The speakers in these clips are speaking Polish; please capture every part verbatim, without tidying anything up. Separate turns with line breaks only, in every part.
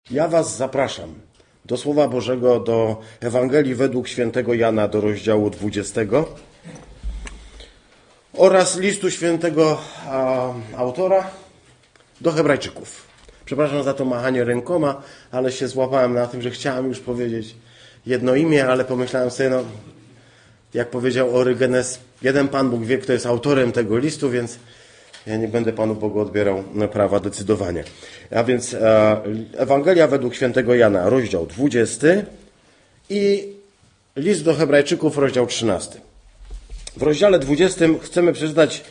Ja was zapraszam do Słowa Bożego, do Ewangelii według świętego Jana, do rozdziału dwudziestego oraz listu świętego a, autora do Hebrajczyków. Przepraszam za to machanie rękoma, ale się złapałem na tym, że chciałem już powiedzieć jedno imię, ale pomyślałem sobie, no, jak powiedział Orygenes, jeden Pan Bóg wie, kto jest autorem tego listu, więc ja nie będę Panu Bogu odbierał prawa decydowania. A więc e, Ewangelia według świętego Jana, rozdział dwudziesty i list do Hebrajczyków, rozdział trzynasty. W rozdziale dwudziestym chcemy przeczytać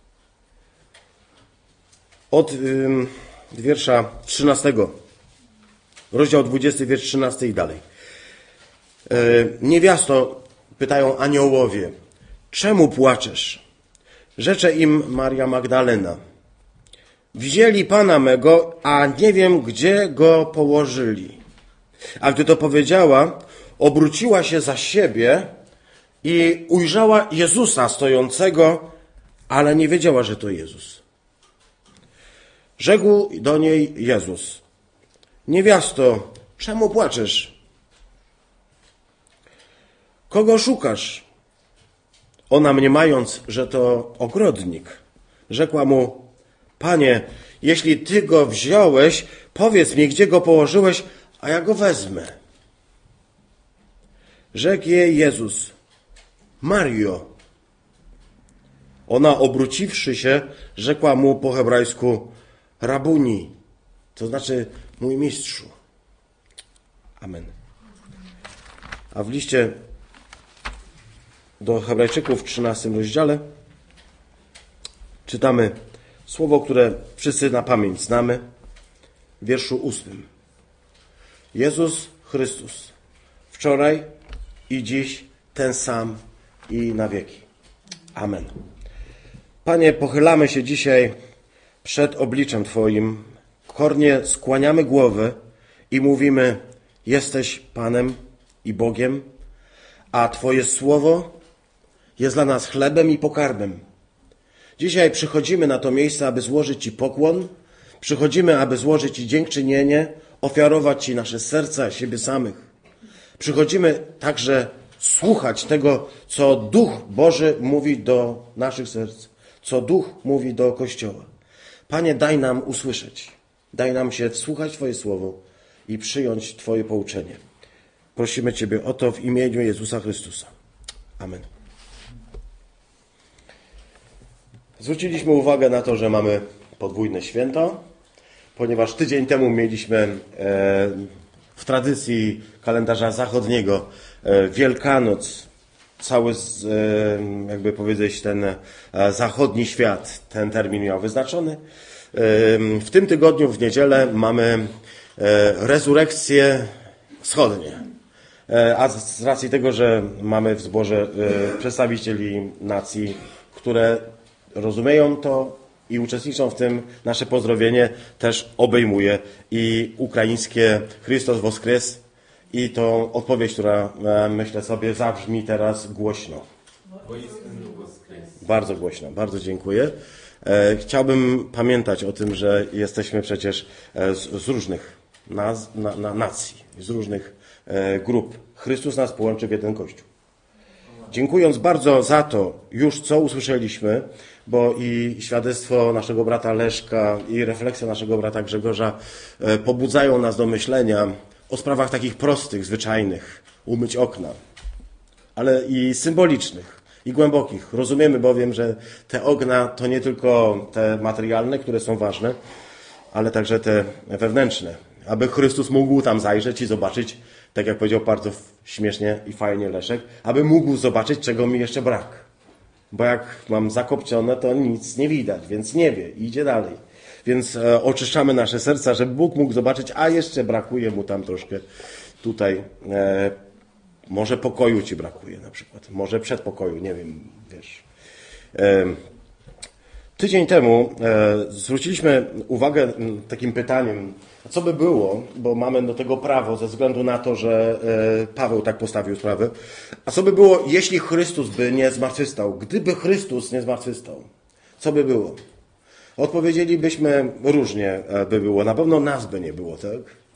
od ym, wiersza trzynastego. Rozdział dwudziesty, wiersz trzynasty i dalej. E, Niewiasto, pytają aniołowie, czemu płaczesz? Rzecze im Maria Magdalena. Wzięli Pana mego, a nie wiem, gdzie go położyli. A gdy to powiedziała, obróciła się za siebie i ujrzała Jezusa stojącego, ale nie wiedziała, że to Jezus. Rzekł do niej Jezus: niewiasto, czemu płaczesz? Kogo szukasz? Ona, mniemając, że to ogrodnik, rzekła mu: Panie, jeśli Ty go wziąłeś, powiedz mi, gdzie go położyłeś, a ja go wezmę. Rzekł jej Jezus: Mario. Ona, obróciwszy się, rzekła mu po hebrajsku: Rabuni, to znaczy mój mistrzu. Amen. A w liście do Hebrajczyków w trzynastym rozdziale czytamy słowo, które wszyscy na pamięć znamy, w wierszu ósmym. Jezus Chrystus, wczoraj i dziś ten sam i na wieki. Amen. Panie, pochylamy się dzisiaj przed obliczem Twoim, kornie skłaniamy głowę i mówimy: jesteś Panem i Bogiem, a Twoje słowo jest dla nas chlebem i pokarmem. Dzisiaj przychodzimy na to miejsce, aby złożyć Ci pokłon, przychodzimy, aby złożyć Ci dziękczynienie, ofiarować Ci nasze serca, siebie samych. Przychodzimy także słuchać tego, co Duch Boży mówi do naszych serc, co Duch mówi do Kościoła. Panie, daj nam usłyszeć, daj nam się wsłuchać Twoje słowo i przyjąć Twoje pouczenie. Prosimy Ciebie o to w imieniu Jezusa Chrystusa. Amen. Zwróciliśmy uwagę na to, że mamy podwójne święto, ponieważ tydzień temu mieliśmy w tradycji kalendarza zachodniego Wielkanoc, cały, jakby powiedzieć, ten zachodni świat, ten termin miał wyznaczony. W tym tygodniu, w niedzielę, mamy rezurekcję wschodnie. A z racji tego, że mamy w zborze przedstawicieli nacji, które rozumieją to i uczestniczą w tym, nasze pozdrowienie też obejmuje i ukraińskie Chrystus Woskres i tą odpowiedź, która, myślę sobie, zabrzmi teraz głośno. Bardzo głośno, bardzo dziękuję. Chciałbym pamiętać o tym, że jesteśmy przecież z, z różnych naz, na, na, nacji, z różnych grup. Chrystus nas połączy w jeden Kościół. Dziękując bardzo za to już, co usłyszeliśmy, bo i świadectwo naszego brata Leszka i refleksja naszego brata Grzegorza pobudzają nas do myślenia o sprawach takich prostych, zwyczajnych, umyć okna, ale i symbolicznych, i głębokich. Rozumiemy bowiem, że te okna to nie tylko te materialne, które są ważne, ale także te wewnętrzne, aby Chrystus mógł tam zajrzeć i zobaczyć, tak jak powiedział bardzo śmiesznie i fajnie Leszek, aby mógł zobaczyć, czego mi jeszcze brak. Bo jak mam zakopcione, to nic nie widać, więc nie wie, idzie dalej. Więc e, oczyszczamy nasze serca, żeby Bóg mógł zobaczyć, a jeszcze brakuje mu tam troszkę tutaj. E, może pokoju ci brakuje na przykład, może przedpokoju, nie wiem, wiesz. E, tydzień temu e, zwróciliśmy uwagę takim pytaniem, co by było, bo mamy do tego prawo ze względu na to, że Paweł tak postawił sprawę. A co by było, jeśli Chrystus by nie zmartwychwstał? Gdyby Chrystus nie zmartwychwstał, co by było? Odpowiedzielibyśmy różnie by było. Na pewno nas by nie było, tak?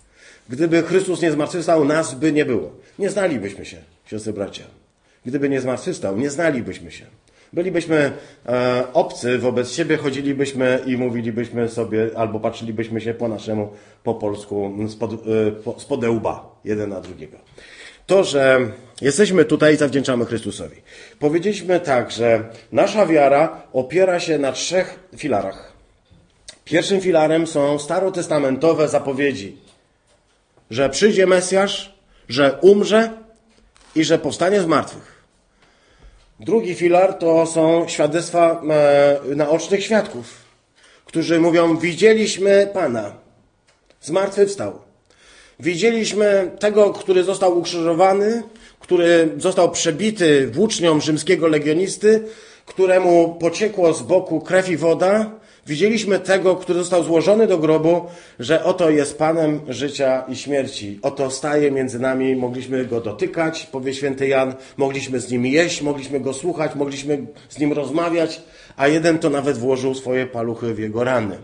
Gdyby Chrystus nie zmartwychwstał, nas by nie było. Nie znalibyśmy się, siostry bracia. Gdyby nie zmartwychwstał, nie znalibyśmy się. Bylibyśmy e, obcy wobec siebie, chodzilibyśmy i mówilibyśmy sobie, albo patrzylibyśmy się po naszemu, po polsku, spod, e, po, spod łba, jeden na drugiego. To, że jesteśmy tutaj, zawdzięczamy Chrystusowi. Powiedzieliśmy tak, że nasza wiara opiera się na trzech filarach. Pierwszym filarem są starotestamentowe zapowiedzi, że przyjdzie Mesjasz, że umrze i że powstanie z martwych. Drugi filar to są świadectwa e, naocznych świadków, którzy mówią, widzieliśmy Pana, zmartwychwstał. Widzieliśmy tego, który został ukrzyżowany, który został przebity włócznią rzymskiego legionisty, któremu pociekło z boku krew i woda. Widzieliśmy tego, który został złożony do grobu, że oto jest Panem życia i śmierci. Oto staje między nami, mogliśmy Go dotykać, powie święty Jan, mogliśmy z Nim jeść, mogliśmy Go słuchać, mogliśmy z Nim rozmawiać, a jeden to nawet włożył swoje paluchy w Jego rany.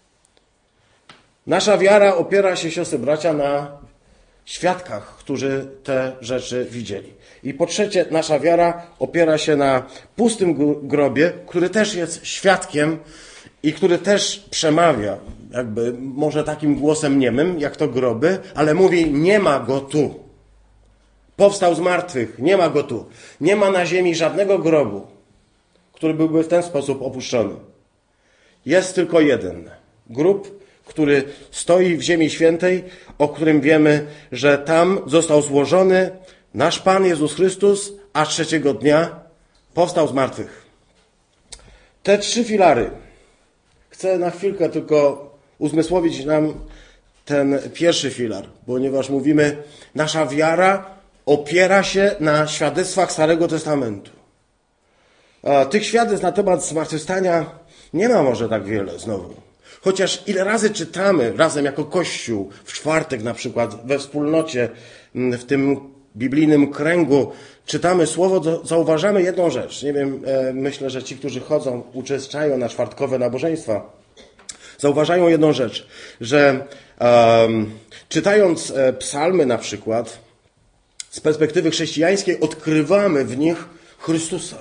Nasza wiara opiera się, siostry bracia, na świadkach, którzy te rzeczy widzieli. I po trzecie, nasza wiara opiera się na pustym grobie, który też jest świadkiem i który też przemawia, jakby może takim głosem niemym, jak to groby, ale mówi, nie ma Go tu. Powstał z martwych, nie ma Go tu. Nie ma na ziemi żadnego grobu, który byłby w ten sposób opuszczony. Jest tylko jeden grób, który stoi w ziemi świętej, o którym wiemy, że tam został złożony nasz Pan Jezus Chrystus, a trzeciego dnia powstał z martwych. Te trzy filary. Chcę na chwilkę tylko uzmysłowić nam ten pierwszy filar, ponieważ mówimy, nasza wiara opiera się na świadectwach Starego Testamentu. A tych świadectw na temat zmartwychwstania nie ma może tak wiele znowu. Chociaż ile razy czytamy razem jako Kościół, w czwartek na przykład, we wspólnocie, w tym biblijnym kręgu, czytamy słowo, zauważamy jedną rzecz. Nie wiem, myślę, że ci, którzy chodzą, uczestniczą na czwartkowe nabożeństwa, zauważają jedną rzecz, że um, czytając psalmy na przykład, z perspektywy chrześcijańskiej odkrywamy w nich Chrystusa.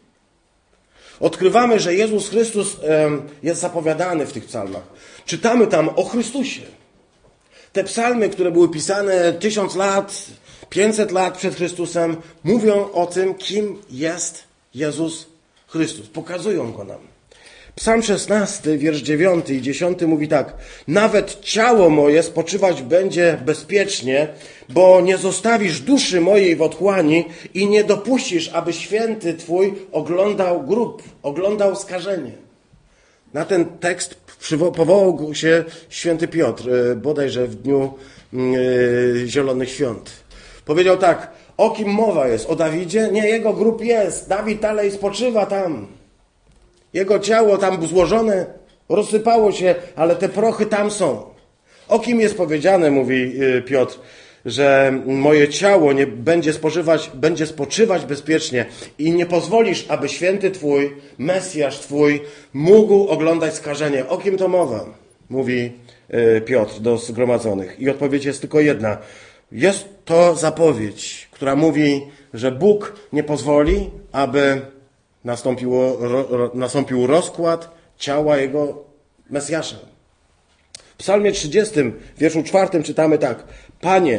Odkrywamy, że Jezus Chrystus jest zapowiadany w tych psalmach. Czytamy tam o Chrystusie. Te psalmy, które były pisane tysiąc lat, pięćset lat przed Chrystusem, mówią o tym, kim jest Jezus Chrystus. Pokazują Go nam. Psalm szesnasty, wiersz dziewiąty i dziesiąty mówi tak. Nawet ciało moje spoczywać będzie bezpiecznie, bo nie zostawisz duszy mojej w otchłani i nie dopuścisz, aby święty Twój oglądał grób, oglądał skażenie. Na ten tekst powołał się święty Piotr, bodajże w dniu yy, Zielonych Świąt. Powiedział tak, o kim mowa jest? O Dawidzie? Nie, jego grób jest. Dawid dalej spoczywa tam. Jego ciało tam złożone, rozsypało się, ale te prochy tam są. O kim jest powiedziane, mówi Piotr, że moje ciało nie będzie spożywać, będzie spoczywać bezpiecznie i nie pozwolisz, aby święty Twój, Mesjasz Twój mógł oglądać skażenie. O kim to mowa? Mówi Piotr do zgromadzonych. I odpowiedź jest tylko jedna. Jest to zapowiedź, która mówi, że Bóg nie pozwoli, aby Nastąpiło, ro, nastąpił rozkład ciała Jego Mesjasza. W Psalmie trzydziestym, wierszu czwartym czytamy tak. Panie,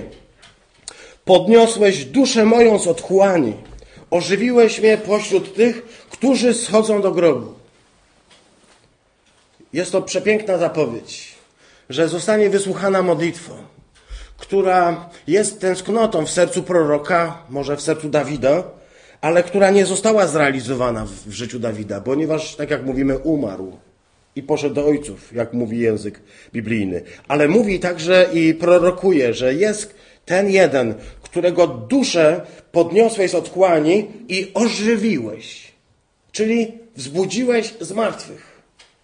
podniosłeś duszę moją z otchłani, ożywiłeś mnie pośród tych, którzy schodzą do grobu. Jest to przepiękna zapowiedź, że zostanie wysłuchana modlitwa, która jest tęsknotą w sercu proroka, może w sercu Dawida, ale która nie została zrealizowana w życiu Dawida, ponieważ, tak jak mówimy, umarł i poszedł do ojców, jak mówi język biblijny. Ale mówi także i prorokuje, że jest ten jeden, którego duszę podniosłeś z otchłani i ożywiłeś, czyli wzbudziłeś z martwych.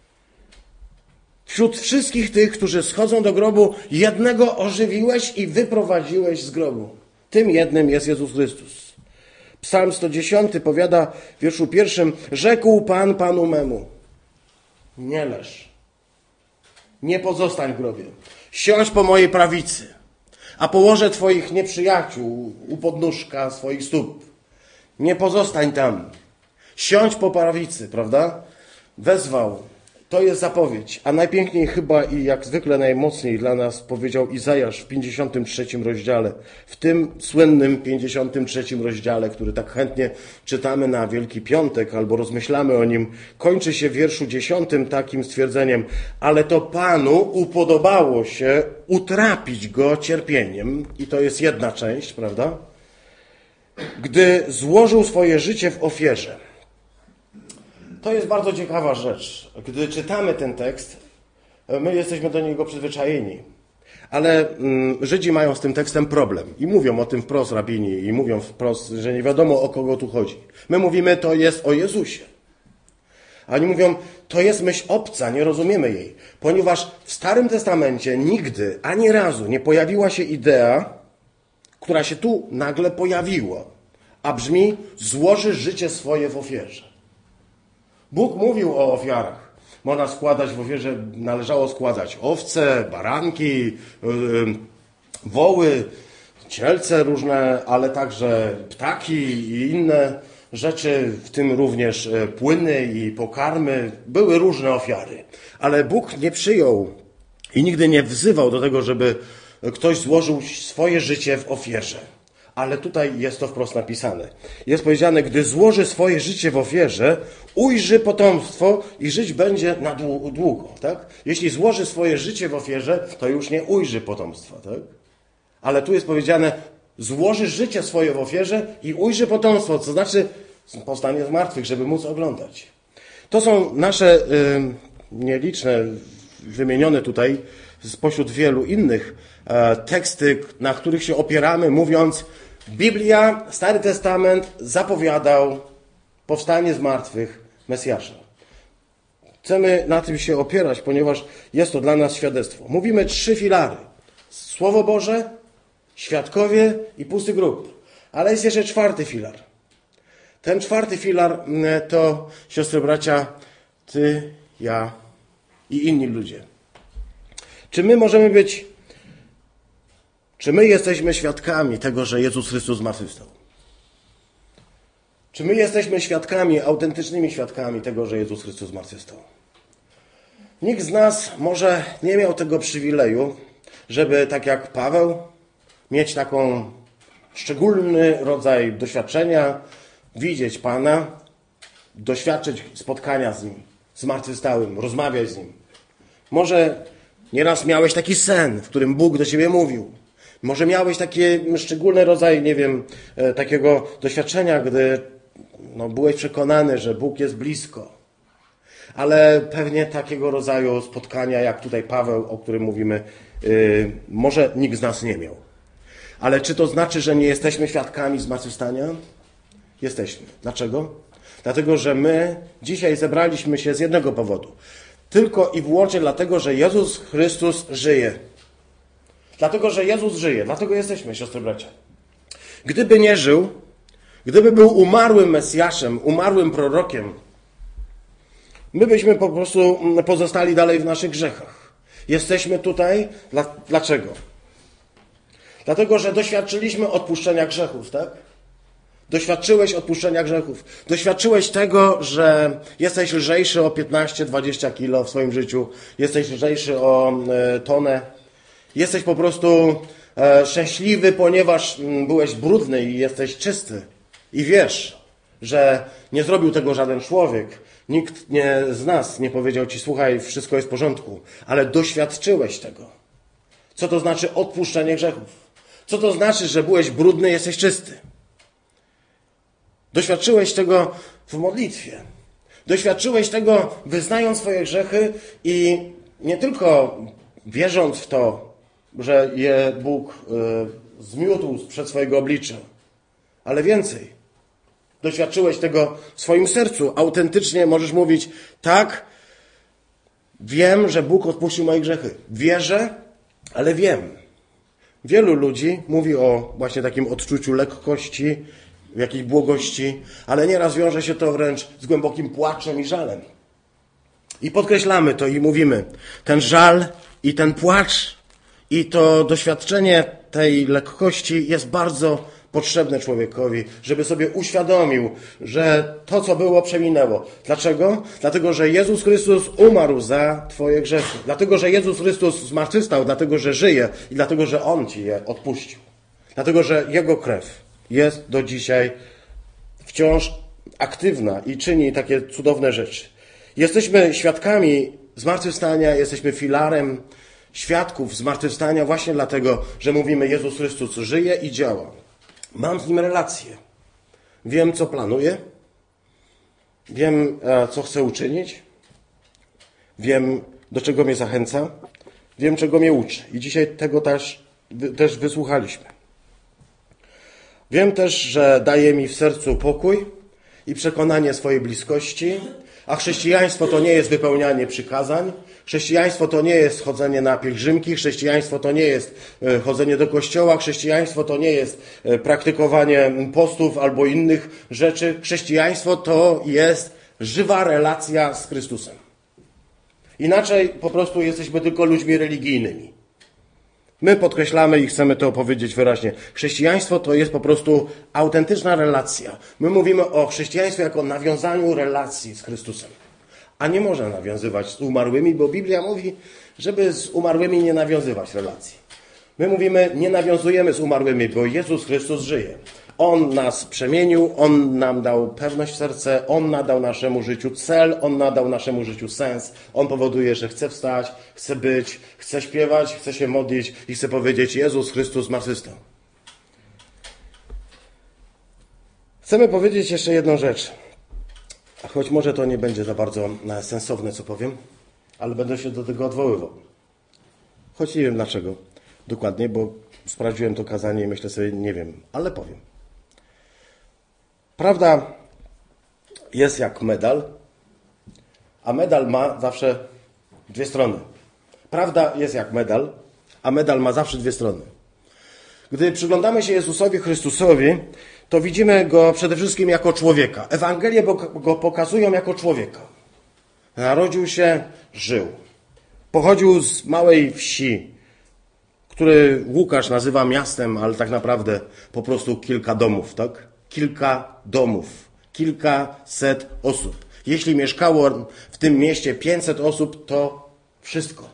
Wśród wszystkich tych, którzy schodzą do grobu, jednego ożywiłeś i wyprowadziłeś z grobu. Tym jednym jest Jezus Chrystus. Psalm sto dziesiąty powiada w wierszu pierwszym, rzekł Pan Panu memu, nie leż, nie pozostań w grobie, siądź po mojej prawicy, A położę twoich nieprzyjaciół u podnóżka swoich stóp. Nie pozostań tam. Siądź po prawicy, prawda? Wezwał. To jest zapowiedź. A najpiękniej chyba i jak zwykle najmocniej dla nas powiedział Izajasz w pięćdziesiątym trzecim rozdziale. W tym słynnym pięćdziesiątym trzecim rozdziale, który tak chętnie czytamy na Wielki Piątek albo rozmyślamy o nim, kończy się w wierszu dziesiątym takim stwierdzeniem: ale to Panu upodobało się utrapić go cierpieniem. I to jest jedna część, prawda? Gdy złożył swoje życie w ofierze. To jest bardzo ciekawa rzecz. Gdy czytamy ten tekst, my jesteśmy do niego przyzwyczajeni. Ale mm, Żydzi mają z tym tekstem problem. I mówią o tym wprost rabini. I mówią wprost, że nie wiadomo, o kogo tu chodzi. My mówimy, to jest o Jezusie. A oni mówią, to jest myśl obca, nie rozumiemy jej. Ponieważ w Starym Testamencie nigdy, ani razu nie pojawiła się idea, która się tu nagle pojawiła. A brzmi, złoży życie swoje w ofierze. Bóg mówił o ofiarach. Można składać w ofierze, należało składać owce, baranki, yy, woły, cielce różne, ale także ptaki i inne rzeczy, w tym również płyny i pokarmy. Były różne ofiary. Ale Bóg nie przyjął i nigdy nie wzywał do tego, żeby ktoś złożył swoje życie w ofierze. Ale tutaj jest to wprost napisane. Jest powiedziane, gdy złoży swoje życie w ofierze, ujrzy potomstwo i żyć będzie na długo. Tak? Jeśli złoży swoje życie w ofierze, to już nie ujrzy potomstwa. Tak? Ale tu jest powiedziane, złoży życie swoje w ofierze i ujrzy potomstwo, co znaczy powstanie z martwych, żeby móc oglądać. To są nasze y, nieliczne, wymienione tutaj spośród wielu innych e, teksty, na których się opieramy, mówiąc, Biblia, Stary Testament zapowiadał powstanie z martwych Mesjasza. Chcemy na tym się opierać, ponieważ jest to dla nas świadectwo. Mówimy trzy filary. Słowo Boże, świadkowie i pusty grób. Ale jest jeszcze czwarty filar. Ten czwarty filar to, siostry, bracia, ty, ja i inni ludzie. Czy my możemy być, czy my jesteśmy świadkami tego, że Jezus Chrystus zmartwychwstał? Czy my jesteśmy świadkami, autentycznymi świadkami tego, że Jezus Chrystus zmartwychwstał? Nikt z nas może nie miał tego przywileju, żeby tak jak Paweł mieć taką szczególny rodzaj doświadczenia, widzieć Pana, doświadczyć spotkania z Nim, zmartwychwstałym, rozmawiać z Nim. Może nieraz miałeś taki sen, w którym Bóg do ciebie mówił. Może miałeś taki szczególny rodzaj, nie wiem, takiego doświadczenia, gdy no, byłeś przekonany, że Bóg jest blisko. Ale pewnie takiego rodzaju spotkania, jak tutaj Paweł, o którym mówimy, yy, może nikt z nas nie miał. Ale czy to znaczy, że nie jesteśmy świadkami zmartwychwstania? Jesteśmy. Dlaczego? Dlatego, że my dzisiaj zebraliśmy się z jednego powodu. Tylko i wyłącznie dlatego, że Jezus Chrystus żyje. Dlatego, że Jezus żyje. Dlatego jesteśmy, siostry bracia. Gdyby nie żył, gdyby był umarłym Mesjaszem, umarłym prorokiem, my byśmy po prostu pozostali dalej w naszych grzechach. Jesteśmy tutaj. Dlaczego? Dlatego, że doświadczyliśmy odpuszczenia grzechów, tak? Doświadczyłeś odpuszczenia grzechów. Doświadczyłeś tego, że jesteś lżejszy o piętnaście dwadzieścia kilo w swoim życiu. Jesteś lżejszy o e, tonę. Jesteś po prostu e, szczęśliwy, ponieważ m, byłeś brudny i jesteś czysty. I wiesz, że nie zrobił tego żaden człowiek. Nikt nie, z nas nie powiedział ci, słuchaj, wszystko jest w porządku. Ale doświadczyłeś tego. Co to znaczy odpuszczenie grzechów? Co to znaczy, że byłeś brudny, jesteś czysty? Doświadczyłeś tego w modlitwie. Doświadczyłeś tego, wyznając swoje grzechy i nie tylko wierząc w to, że je Bóg y, zmiótł przed swojego oblicza, ale więcej. Doświadczyłeś tego w swoim sercu. Autentycznie możesz mówić, tak, wiem, że Bóg odpuścił moje grzechy. Wierzę, ale wiem. Wielu ludzi mówi o właśnie takim odczuciu lekkości, jakiejś błogości, ale nieraz wiąże się to wręcz z głębokim płaczem i żalem. I podkreślamy to i mówimy, ten żal i ten płacz i to doświadczenie tej lekkości jest bardzo potrzebne człowiekowi, żeby sobie uświadomił, że to, co było, przeminęło. Dlaczego? Dlatego, że Jezus Chrystus umarł za twoje grzechy. Dlatego, że Jezus Chrystus zmartwychwstał, dlatego, że żyje i dlatego, że On ci je odpuścił. Dlatego, że Jego krew jest do dzisiaj wciąż aktywna i czyni takie cudowne rzeczy. Jesteśmy świadkami zmartwychwstania, jesteśmy filarem świadków zmartwychwstania właśnie dlatego, że mówimy, Jezus Chrystus żyje i działa. Mam z Nim relację. Wiem, co planuję. Wiem, co chcę uczynić. Wiem, do czego mnie zachęca. Wiem, czego mnie uczy. I dzisiaj tego też, też wysłuchaliśmy. Wiem też, że daje mi w sercu pokój i przekonanie swojej bliskości, a chrześcijaństwo to nie jest wypełnianie przykazań, chrześcijaństwo to nie jest chodzenie na pielgrzymki, chrześcijaństwo to nie jest chodzenie do kościoła, chrześcijaństwo to nie jest praktykowanie postów albo innych rzeczy. Chrześcijaństwo to jest żywa relacja z Chrystusem. Inaczej po prostu jesteśmy tylko ludźmi religijnymi. My podkreślamy i chcemy to powiedzieć wyraźnie. Chrześcijaństwo to jest po prostu autentyczna relacja. My mówimy o chrześcijaństwie jako nawiązaniu relacji z Chrystusem. A nie można nawiązywać z umarłymi, bo Biblia mówi, żeby z umarłymi nie nawiązywać relacji. My mówimy, nie nawiązujemy z umarłymi, bo Jezus Chrystus żyje. On nas przemienił, On nam dał pewność w serce, On nadał naszemu życiu cel, On nadał naszemu życiu sens. On powoduje, że chce wstać, chce być, chce śpiewać, chce się modlić i chce powiedzieć, Jezus Chrystus zmartwychwstał. Chcemy powiedzieć jeszcze jedną rzecz. Choć może to nie będzie za bardzo sensowne, co powiem, ale będę się do tego odwoływał. Choć nie wiem dlaczego dokładnie, bo sprawdziłem to kazanie i myślę sobie, nie wiem, ale powiem. Prawda jest jak medal, a medal ma zawsze dwie strony. Prawda jest jak medal, a medal ma zawsze dwie strony. Gdy przyglądamy się Jezusowi Chrystusowi, to widzimy Go przede wszystkim jako człowieka. Ewangelie Go pokazują jako człowieka. Narodził się, żył. Pochodził z małej wsi, który Łukasz nazywa miastem, ale tak naprawdę po prostu kilka domów, tak? Kilka domów, kilkaset osób. Jeśli mieszkało w tym mieście pięćset osób, to wszystko.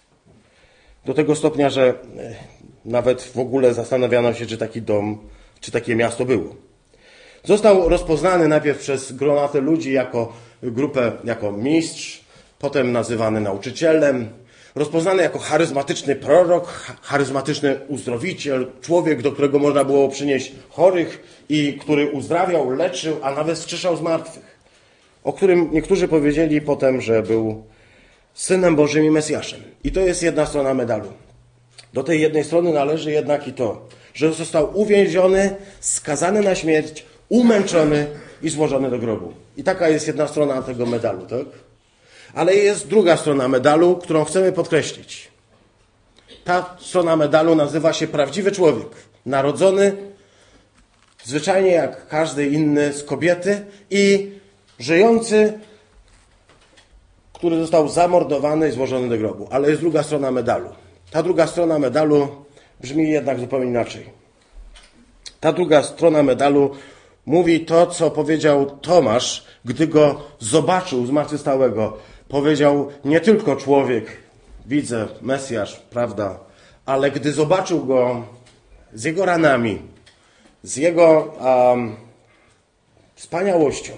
Do tego stopnia, że nawet w ogóle zastanawiano się, czy taki dom, czy takie miasto było. Został rozpoznany najpierw przez gromadkę ludzi jako grupę, jako mistrz, potem nazywany nauczycielem, rozpoznany jako charyzmatyczny prorok, charyzmatyczny uzdrowiciel, człowiek, do którego można było przynieść chorych i który uzdrawiał, leczył, a nawet wskrzeszał z martwych. O którym niektórzy powiedzieli potem, że był Synem Bożym i Mesjaszem. I to jest jedna strona medalu. Do tej jednej strony należy jednak i to, że został uwięziony, skazany na śmierć, umęczony i złożony do grobu. I taka jest jedna strona tego medalu, tak? Ale jest druga strona medalu, którą chcemy podkreślić. Ta strona medalu nazywa się prawdziwy człowiek. Narodzony, zwyczajnie jak każdy inny z kobiety i żyjący, który został zamordowany i złożony do grobu. Ale jest druga strona medalu. Ta druga strona medalu brzmi jednak zupełnie inaczej. Ta druga strona medalu mówi to, co powiedział Tomasz, gdy go zobaczył zmartwychwstałego. Powiedział, nie tylko człowiek, widzę, Mesjasz, prawda, ale gdy zobaczył go z jego ranami, z jego um, wspaniałością,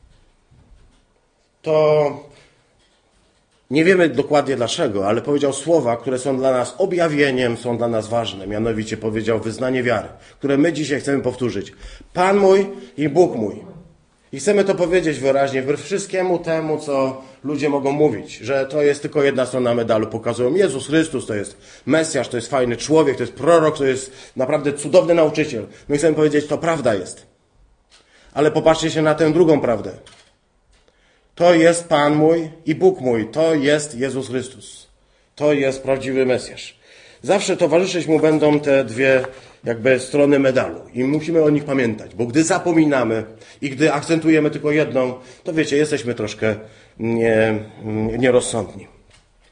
to nie wiemy dokładnie dlaczego, ale powiedział słowa, które są dla nas objawieniem, są dla nas ważne. Mianowicie powiedział wyznanie wiary, które my dzisiaj chcemy powtórzyć. Pan mój i Bóg mój. I chcemy to powiedzieć wyraźnie, wbrew wszystkiemu temu, co ludzie mogą mówić, że to jest tylko jedna strona medalu. Pokazują, Jezus Chrystus to jest Mesjasz, to jest fajny człowiek, to jest prorok, to jest naprawdę cudowny nauczyciel. My chcemy powiedzieć, to prawda jest. Ale popatrzcie się na tę drugą prawdę. To jest Pan mój i Bóg mój. To jest Jezus Chrystus. To jest prawdziwy Mesjasz. Zawsze towarzyszyć Mu będą te dwie jakby strony medalu. I musimy o nich pamiętać. Bo gdy zapominamy i gdy akcentujemy tylko jedną, to wiecie, jesteśmy troszkę nie, nierozsądni.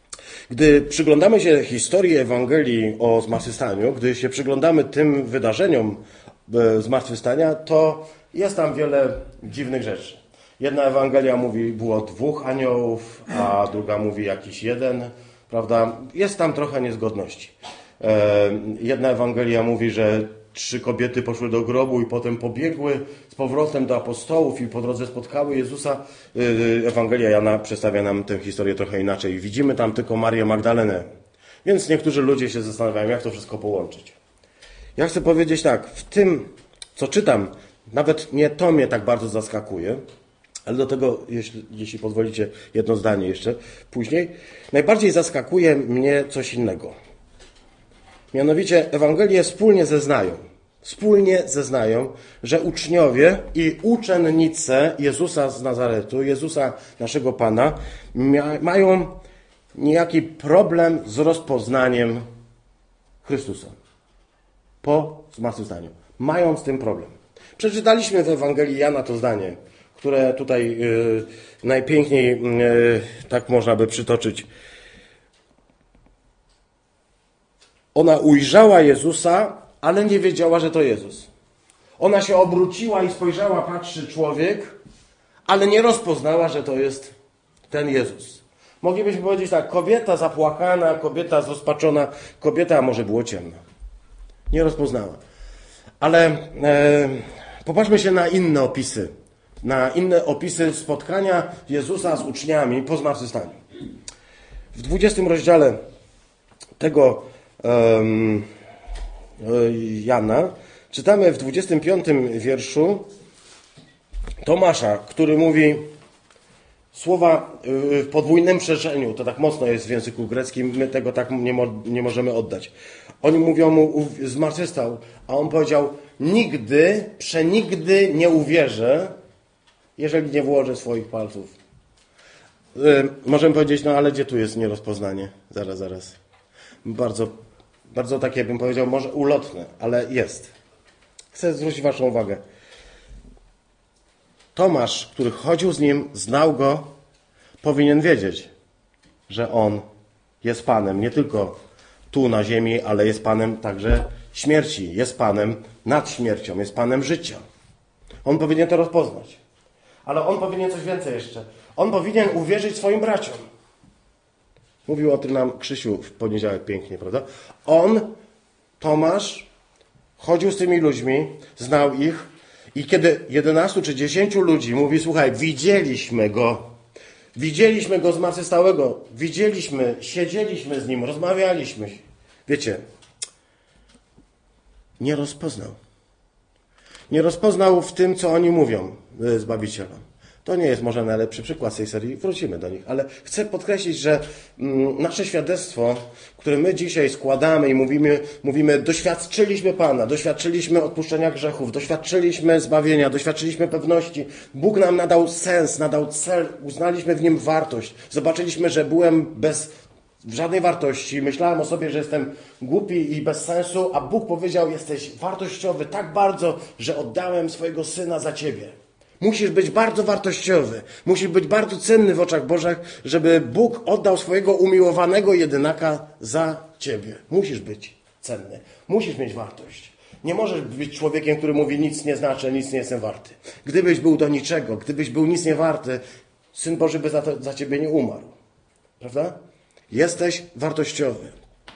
Gdy przyglądamy się historii Ewangelii o zmartwychwstaniu, gdy się przyglądamy tym wydarzeniom zmartwychwstania, to jest tam wiele dziwnych rzeczy. Jedna Ewangelia mówi, było dwóch aniołów, a druga mówi jakiś jeden, prawda? Jest tam trochę niezgodności. Jedna Ewangelia mówi, że trzy kobiety poszły do grobu i potem pobiegły z powrotem do apostołów i po drodze spotkały Jezusa. Ewangelia Jana przedstawia nam tę historię trochę inaczej. Widzimy tam tylko Marię Magdalenę. Więc niektórzy ludzie się zastanawiają, jak to wszystko połączyć. Ja chcę powiedzieć tak, w tym, co czytam, nawet nie to mnie tak bardzo zaskakuje, ale do tego, jeśli, jeśli pozwolicie, jedno zdanie jeszcze później. Najbardziej zaskakuje mnie coś innego. Mianowicie Ewangelie wspólnie zeznają, wspólnie zeznają, że uczniowie i uczennice Jezusa z Nazaretu, Jezusa naszego Pana, mia- mają niejaki problem z rozpoznaniem Chrystusa po zmartwychwstaniu. Mają z tym problem. Przeczytaliśmy w Ewangelii Jana to zdanie, które tutaj yy, najpiękniej yy, tak można by przytoczyć. Ona ujrzała Jezusa, ale nie wiedziała, że to Jezus. Ona się obróciła i spojrzała, patrzy człowiek, ale nie rozpoznała, że to jest ten Jezus. Moglibyśmy powiedzieć tak, kobieta zapłakana, kobieta zrozpaczona, kobieta, a może było ciemno. Nie rozpoznała. Ale e, popatrzmy się na inne opisy. Na inne opisy spotkania Jezusa z uczniami po zmartwychwstaniu. W dwudziestym rozdziale tego um, Jana czytamy w dwudziestym piątym wierszu Tomasza, który mówi słowa w podwójnym przeczeniu. To tak mocno jest w języku greckim, my tego tak nie, mo nie możemy oddać. Oni mówią mu, zmartwychwstał, a on powiedział, nigdy, przenigdy nie uwierzę, jeżeli nie włożę swoich palców. Yy, możemy powiedzieć, no ale gdzie tu jest nierozpoznanie? Zaraz, zaraz. Bardzo, bardzo takie bym powiedział, może ulotne, ale jest. Chcę zwrócić waszą uwagę. Tomasz, który chodził z nim, znał go, powinien wiedzieć, że on jest Panem nie tylko tu na ziemi, ale jest Panem także śmierci, jest Panem nad śmiercią, jest Panem życia. On powinien to rozpoznać. Ale on powinien coś więcej jeszcze. On powinien uwierzyć swoim braciom. Mówił o tym nam Krzysiu w poniedziałek pięknie, prawda? On, Tomasz, chodził z tymi ludźmi, znał ich i kiedy jedenastu czy dziesięciu ludzi mówi, słuchaj, widzieliśmy go, widzieliśmy go zmartwychwstałego, widzieliśmy, siedzieliśmy z nim, rozmawialiśmy. Wiecie, nie rozpoznał. Nie rozpoznał w tym, co oni mówią Zbawiciela. To nie jest może najlepszy przykład z tej serii, wrócimy do nich, ale chcę podkreślić, że nasze świadectwo, które my dzisiaj składamy i mówimy, mówimy, doświadczyliśmy Pana, doświadczyliśmy odpuszczenia grzechów, doświadczyliśmy zbawienia, doświadczyliśmy pewności. Bóg nam nadał sens, nadał cel, uznaliśmy w nim wartość. Zobaczyliśmy, że byłem bez żadnej wartości, myślałem o sobie, że jestem głupi i bez sensu, a Bóg powiedział, jesteś wartościowy tak bardzo, że oddałem swojego Syna za ciebie. Musisz być bardzo wartościowy, musisz być bardzo cenny w oczach Bożych, żeby Bóg oddał swojego umiłowanego jedynaka za ciebie. Musisz być cenny, musisz mieć wartość. Nie możesz być człowiekiem, który mówi nic nie znaczy, nic nie jestem warty. Gdybyś był do niczego, gdybyś był nic nie warty, Syn Boży by za, to, za ciebie nie umarł. Prawda? Jesteś wartościowy.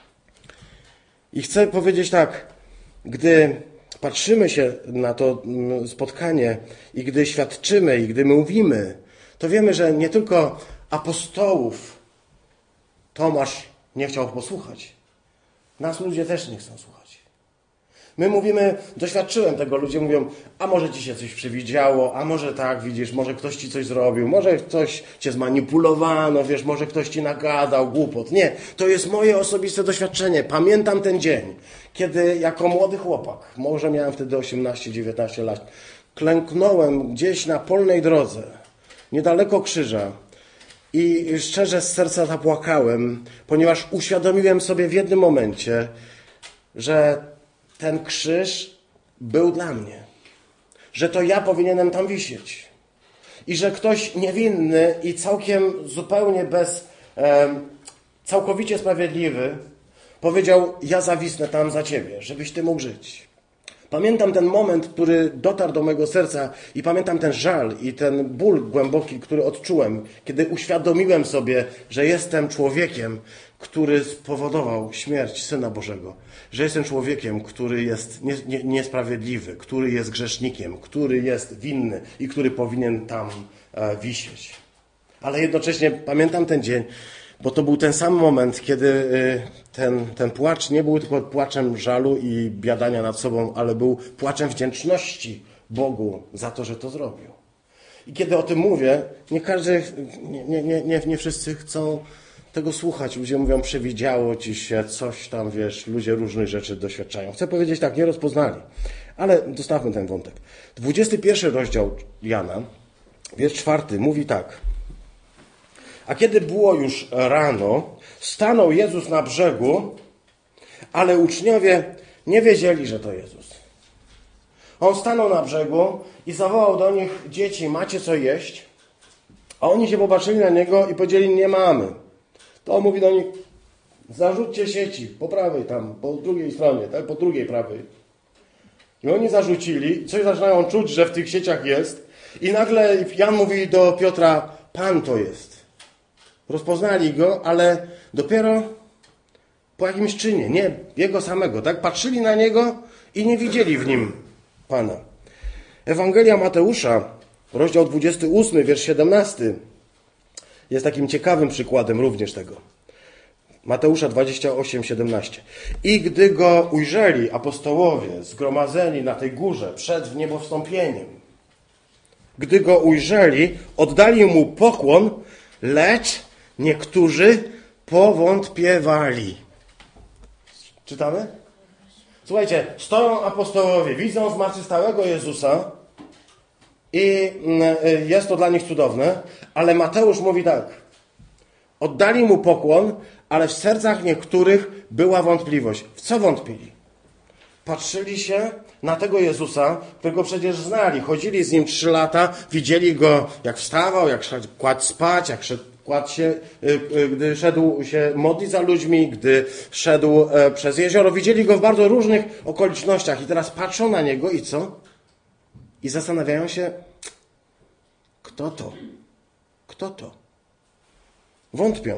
I chcę powiedzieć tak, gdy patrzymy się na to spotkanie i gdy świadczymy i gdy mówimy, to wiemy, że nie tylko apostołów Tomasz nie chciał posłuchać. Nas ludzie też nie chcą słuchać. My mówimy, doświadczyłem tego, ludzie mówią, a może ci się coś przewidziało, a może tak, widzisz, może ktoś ci coś zrobił, może ktoś cię zmanipulowano, wiesz, może ktoś ci nagadał głupot. Nie, to jest moje osobiste doświadczenie. Pamiętam ten dzień, kiedy jako młody chłopak, może miałem wtedy osiemnaście dziewiętnaście lat, klęknąłem gdzieś na polnej drodze, niedaleko krzyża i szczerze z serca zapłakałem, ponieważ uświadomiłem sobie w jednym momencie, że ten krzyż był dla mnie. Że to ja powinienem tam wisieć. I że ktoś niewinny i całkiem zupełnie bez e, całkowicie sprawiedliwy, powiedział, ja zawisnę tam za ciebie, żebyś ty mógł żyć. Pamiętam ten moment, który dotarł do mojego serca i pamiętam ten żal i ten ból głęboki, który odczułem, kiedy uświadomiłem sobie, że jestem człowiekiem, który spowodował śmierć Syna Bożego. Że jestem człowiekiem, który jest nie, nie, niesprawiedliwy, który jest grzesznikiem, który jest winny i który powinien tam e, wisieć. Ale jednocześnie pamiętam ten dzień, bo to był ten sam moment, kiedy ten, ten płacz nie był tylko płaczem żalu i biadania nad sobą, ale był płaczem wdzięczności Bogu za to, że to zrobił. I kiedy o tym mówię, nie każdy, nie, nie, nie, nie wszyscy chcą tego słuchać. Ludzie mówią, przewidziało ci się coś tam, wiesz, ludzie różnych rzeczy doświadczają. Chcę powiedzieć tak, nie rozpoznali. Ale dostawmy ten wątek. dwudziesty pierwszy rozdział Jana, wiersz czwarty, mówi tak. A kiedy było już rano, stanął Jezus na brzegu, ale uczniowie nie wiedzieli, że to Jezus. On stanął na brzegu i zawołał do nich, dzieci, macie co jeść? A oni się popatrzyli na Niego i powiedzieli, nie mamy. To on mówi do nich, zarzućcie sieci, po prawej tam, po drugiej stronie, tak, po drugiej prawej. I oni zarzucili, coś zaczynają czuć, że w tych sieciach jest. I nagle Jan mówi do Piotra, Pan to jest. Rozpoznali Go, ale dopiero po jakimś czynie, nie Jego samego. Tak patrzyli na Niego i nie widzieli w Nim Pana. Ewangelia Mateusza, rozdział dwudziesty ósmy, wiersz siedemnasty, jest takim ciekawym przykładem również tego. Mateusza dwadzieścia osiem, siedemnaście. I gdy Go ujrzeli apostołowie zgromadzeni na tej górze przed wniebowstąpieniem, gdy Go ujrzeli, oddali Mu pokłon, lecz niektórzy powątpiewali. Czytamy? Słuchajcie, stoją apostołowie, widzą zmartwychwstałego Jezusa i jest to dla nich cudowne, ale Mateusz mówi tak. Oddali Mu pokłon, ale w sercach niektórych była wątpliwość. W co wątpili? Patrzyli się na tego Jezusa, którego przecież znali. Chodzili z Nim trzy lata, widzieli Go, jak wstawał, jak kładł spać, jak szedł, kładł się, gdy szedł się modlić za ludźmi, gdy szedł przez jezioro. Widzieli Go w bardzo różnych okolicznościach i teraz patrzą na Niego i co? I zastanawiają się, kto to? Kto to? Wątpią.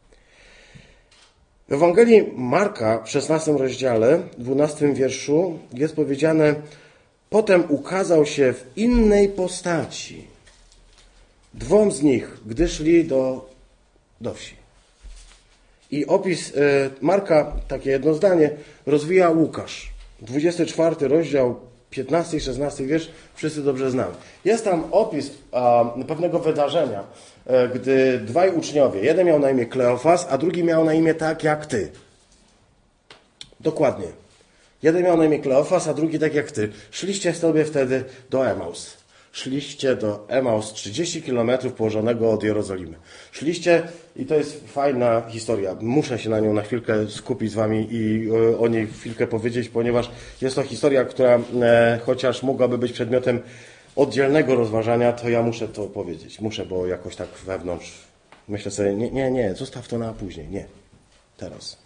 W Ewangelii Marka w szesnastym rozdziale, dwunastym wierszu jest powiedziane, potem ukazał się w innej postaci dwom z nich, gdy szli do, do wsi. I opis Marka, takie jedno zdanie, rozwija Łukasz. dwudziesty czwarty rozdział, piętnasty i szesnasty wiersz, wszyscy dobrze znamy. Jest tam opis a, pewnego wydarzenia, e, gdy dwaj uczniowie, jeden miał na imię Kleofas, a drugi miał na imię tak jak ty. Dokładnie. Jeden miał na imię Kleofas, a drugi tak jak ty. Szliście sobie wtedy do Emaus. Szliście do Emaus, trzydzieści kilometrów położonego od Jerozolimy. Szliście i to jest fajna historia. Muszę się na nią na chwilkę skupić z wami i o niej chwilkę powiedzieć, ponieważ jest to historia, która e, chociaż mogłaby być przedmiotem oddzielnego rozważania, to ja muszę to powiedzieć. Muszę, bo jakoś tak wewnątrz myślę sobie, nie, nie, nie, zostaw to na później. Nie, teraz.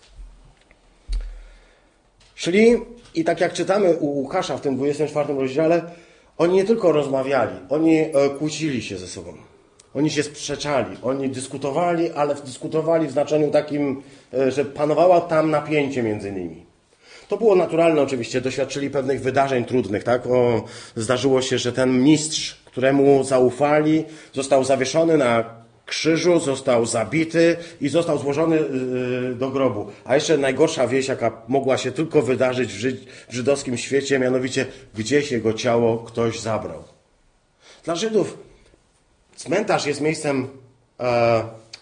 Szli i tak jak czytamy u Łukasza w tym dwudziestym czwartym rozdziale, oni nie tylko rozmawiali, oni kłócili się ze sobą. Oni się sprzeczali, oni dyskutowali, ale dyskutowali w znaczeniu takim, że panowała tam napięcie między nimi. To było naturalne oczywiście, doświadczyli pewnych wydarzeń trudnych, tak? O, zdarzyło się, że ten mistrz, któremu zaufali, został zawieszony na krzyżu, został zabity i został złożony do grobu. A jeszcze najgorsza wieść, jaka mogła się tylko wydarzyć w, ży- w żydowskim świecie, mianowicie gdzieś jego ciało ktoś zabrał. Dla Żydów cmentarz jest miejscem e,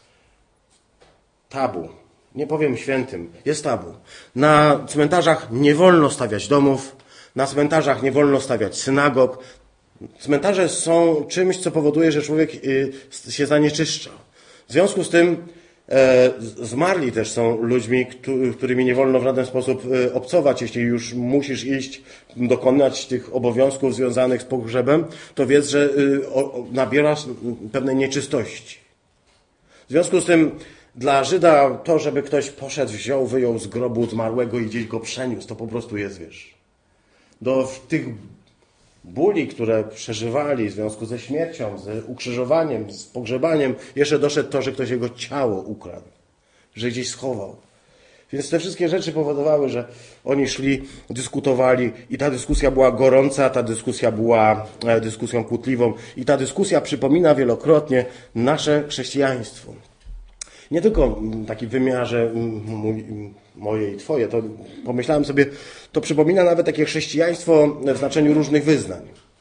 tabu. Nie powiem świętym. Jest tabu. Na cmentarzach nie wolno stawiać domów, na cmentarzach nie wolno stawiać synagog. Cmentarze są czymś, co powoduje, że człowiek się zanieczyszcza. W związku z tym e, zmarli też są ludźmi, którymi nie wolno w żaden sposób obcować. Jeśli już musisz iść, dokonać tych obowiązków związanych z pogrzebem, to wiedz, że o, nabierasz pewnej nieczystości. W związku z tym Dla Żyda to, żeby ktoś poszedł, wziął, wyjął z grobu zmarłego i gdzieś go przeniósł, to po prostu jest, wiesz. Do tych bóli, które przeżywali w związku ze śmiercią, z ukrzyżowaniem, z pogrzebaniem, jeszcze doszedł to, że ktoś jego ciało ukradł, że gdzieś schował. Więc te wszystkie rzeczy powodowały, że oni szli, dyskutowali i ta dyskusja była gorąca, ta dyskusja była dyskusją kłótliwą i ta dyskusja przypomina wielokrotnie nasze chrześcijaństwo. Nie tylko w takim wymiarze moje i twoje, to pomyślałem sobie, to przypomina nawet takie chrześcijaństwo w znaczeniu różnych wyznań.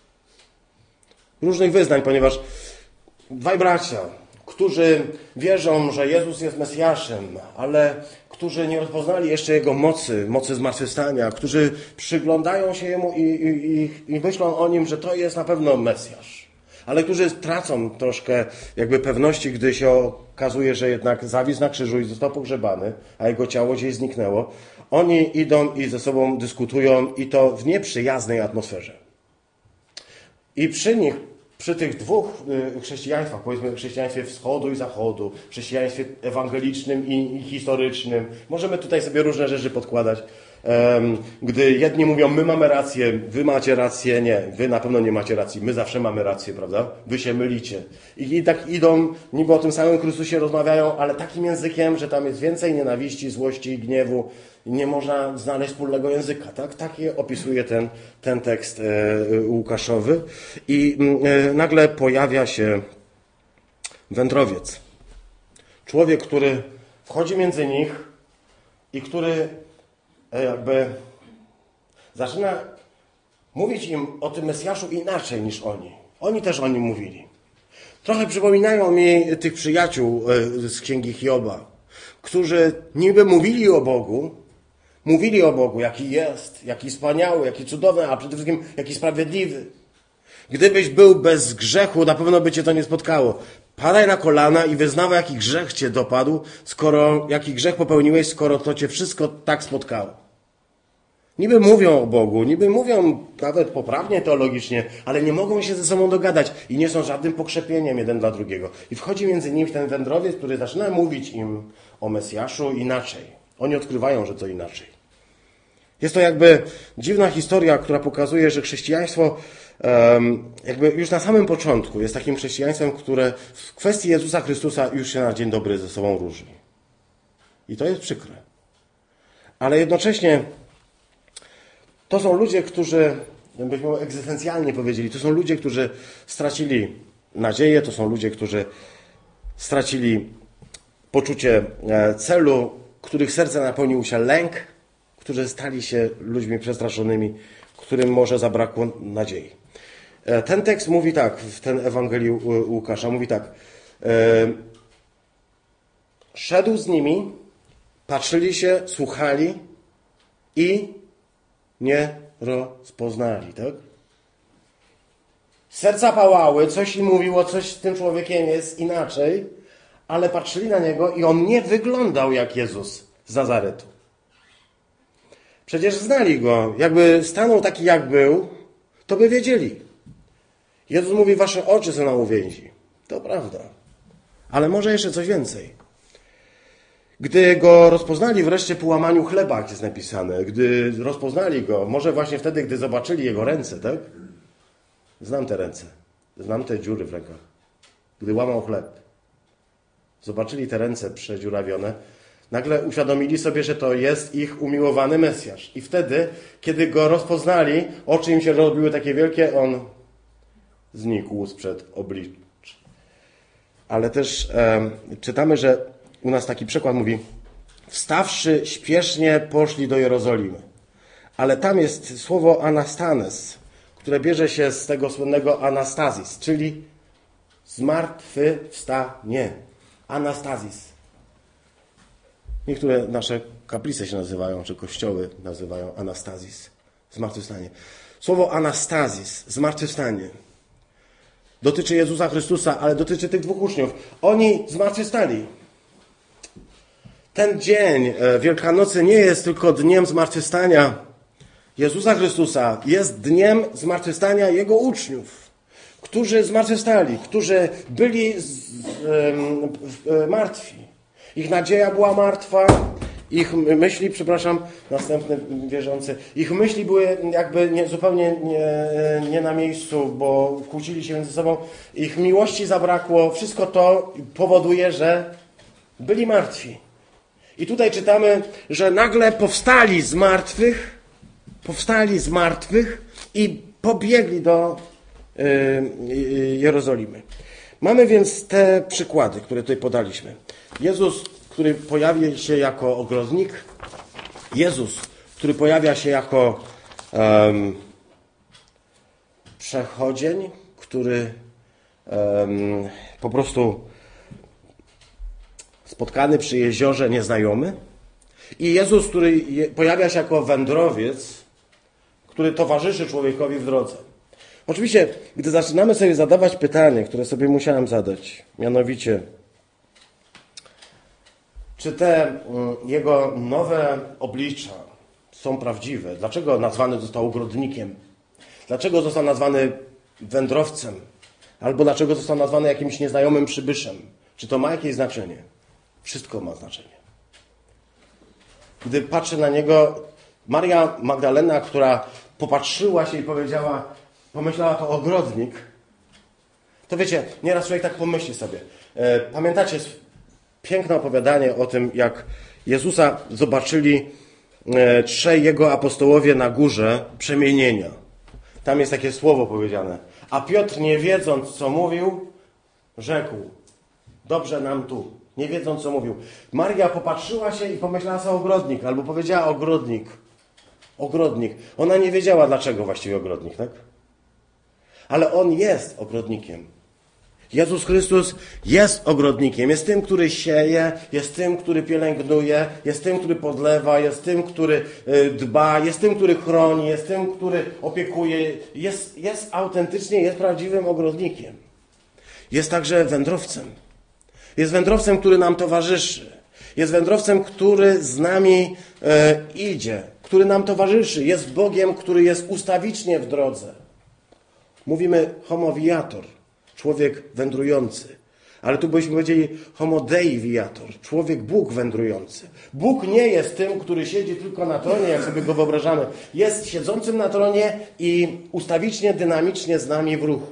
Różnych wyznań, ponieważ dwaj bracia, którzy wierzą, że Jezus jest Mesjaszem, ale którzy nie rozpoznali jeszcze Jego mocy, mocy zmartwychwstania, którzy przyglądają się Jemu i, i, i myślą o Nim, że to jest na pewno Mesjasz. Ale którzy tracą troszkę jakby pewności, gdy się okazuje, że jednak zawisł na krzyżu i został pogrzebany, a Jego ciało gdzieś zniknęło. Oni idą i ze sobą dyskutują i to w nieprzyjaznej atmosferze. I przy nich, przy tych dwóch chrześcijaństwach, powiedzmy chrześcijaństwie wschodu i zachodu, chrześcijaństwie ewangelicznym i historycznym, możemy tutaj sobie różne rzeczy podkładać. Gdy jedni mówią, my mamy rację, wy macie rację, nie, wy na pewno nie macie racji, my zawsze mamy rację, prawda? Wy się mylicie. I, i tak idą, niby o tym samym Chrystusie rozmawiają, ale takim językiem, że tam jest więcej nienawiści, złości i gniewu. Nie można znaleźć wspólnego języka. Tak, takie opisuje ten, ten tekst e, Łukaszowy. I e, nagle pojawia się wędrowiec. Człowiek, który wchodzi między nich i który e, jakby zaczyna mówić im o tym Mesjaszu inaczej niż oni. Oni też o nim mówili. Trochę przypominają mi tych przyjaciół e, z Księgi Hioba, którzy niby mówili o Bogu, Mówili o Bogu, jaki jest, jaki wspaniały, jaki cudowny, a przede wszystkim jaki sprawiedliwy. Gdybyś był bez grzechu, na pewno by cię to nie spotkało. Padaj na kolana i wyznawaj, jaki grzech cię dopadł, skoro, jaki grzech popełniłeś, skoro to cię wszystko tak spotkało. Niby mówią o Bogu, niby mówią nawet poprawnie teologicznie, ale nie mogą się ze sobą dogadać i nie są żadnym pokrzepieniem jeden dla drugiego. I wchodzi między nimi ten wędrowiec, który zaczyna mówić im o Mesjaszu inaczej. Oni odkrywają, że to inaczej. Jest to jakby dziwna historia, która pokazuje, że chrześcijaństwo jakby już na samym początku jest takim chrześcijaństwem, które w kwestii Jezusa Chrystusa już się na dzień dobry ze sobą różni. I to jest przykre. Ale jednocześnie to są ludzie, którzy, byśmy egzystencjalnie powiedzieli, to są ludzie, którzy stracili nadzieję, to są ludzie, którzy stracili poczucie celu, których serce napełnił się lęk, którzy stali się ludźmi przestraszonymi, którym może zabrakło nadziei. Ten tekst mówi tak, w ten Ewangelii Łukasza, mówi tak. Szedł z nimi, patrzyli się, słuchali i nie rozpoznali, tak? Serca pałały, coś im mówiło, coś z tym człowiekiem jest inaczej, ale patrzyli na niego i on nie wyglądał jak Jezus z Nazaretu. Przecież znali go. Jakby stanął taki, jak był, to by wiedzieli. Jezus mówi, wasze oczy są na uwięzi. To prawda. Ale może jeszcze coś więcej. Gdy go rozpoznali wreszcie po łamaniu chleba, jak jest napisane, gdy rozpoznali go, może właśnie wtedy, gdy zobaczyli jego ręce, tak? Znam te ręce. Znam te dziury w rękach. Gdy łamał chleb. Zobaczyli te ręce przedziurawione. Nagle uświadomili sobie, że to jest ich umiłowany Mesjasz. I wtedy, kiedy go rozpoznali, oczy im się robiły takie wielkie, on znikł sprzed oblicz. Ale też e, czytamy, że u nas taki przykład mówi, wstawszy śpiesznie poszli do Jerozolimy. Ale tam jest słowo anastanes, które bierze się z tego słynnego anastazis, czyli zmartwychwstanie. Anastazis. Niektóre nasze kaplice się nazywają, czy kościoły nazywają anastazis. Zmartwychwstanie. Słowo anastazis, zmartwychwstanie, dotyczy Jezusa Chrystusa, ale dotyczy tych dwóch uczniów. Oni zmartwychwstali. Ten dzień Wielkanocy nie jest tylko dniem zmartwychwstania Jezusa Chrystusa. Jest dniem zmartwychwstania Jego uczniów, którzy zmartwychwstali, którzy byli z, e, martwi. Ich nadzieja była martwa, ich myśli, przepraszam, następny wierzący, ich myśli były jakby nie, zupełnie nie, nie na miejscu, bo kłócili się między sobą. Ich miłości zabrakło. Wszystko to powoduje, że byli martwi. I tutaj czytamy, że nagle powstali z martwych, powstali z martwych i pobiegli do y, Jerozolimy. Mamy więc te przykłady, które tutaj podaliśmy. Jezus, który pojawia się jako ogrodnik. Jezus, który pojawia się jako um, przechodzień, który um, po prostu spotkany przy jeziorze nieznajomy. I Jezus, który je, pojawia się jako wędrowiec, który towarzyszy człowiekowi w drodze. Oczywiście, gdy zaczynamy sobie zadawać pytanie, które sobie musiałem zadać, mianowicie, czy te jego nowe oblicza są prawdziwe? Dlaczego nazwany został ogrodnikiem? Dlaczego został nazwany wędrowcem? Albo dlaczego został nazwany jakimś nieznajomym przybyszem? Czy to ma jakieś znaczenie? Wszystko ma znaczenie. Gdy patrzę na niego, Maria Magdalena, która popatrzyła się i powiedziała, pomyślała to ogrodnik, to wiecie, nieraz człowiek tak pomyśli sobie. Pamiętacie piękne opowiadanie o tym, jak Jezusa zobaczyli trzej jego apostołowie na górze przemienienia. Tam jest takie słowo powiedziane. A Piotr, nie wiedząc, co mówił, rzekł, dobrze nam tu. Nie wiedząc, co mówił. Maria popatrzyła się i pomyślała sobie ogrodnik, albo powiedziała ogrodnik. Ogrodnik. Ona nie wiedziała, dlaczego właściwie ogrodnik, tak? Ale on jest ogrodnikiem. Jezus Chrystus jest ogrodnikiem. Jest tym, który sieje, jest tym, który pielęgnuje, jest tym, który podlewa, jest tym, który dba, jest tym, który chroni, jest tym, który opiekuje. Jest, jest autentycznie, jest prawdziwym ogrodnikiem. Jest także wędrowcem. Jest wędrowcem, który nam towarzyszy. Jest wędrowcem, który z nami e, idzie, który nam towarzyszy. Jest Bogiem, który jest ustawicznie w drodze. Mówimy homo viator, człowiek wędrujący. Ale tu byśmy powiedzieli homo dei viator, człowiek Bóg wędrujący. Bóg nie jest tym, który siedzi tylko na tronie, jak sobie go wyobrażamy. Jest siedzącym na tronie i ustawicznie, dynamicznie z nami w ruchu.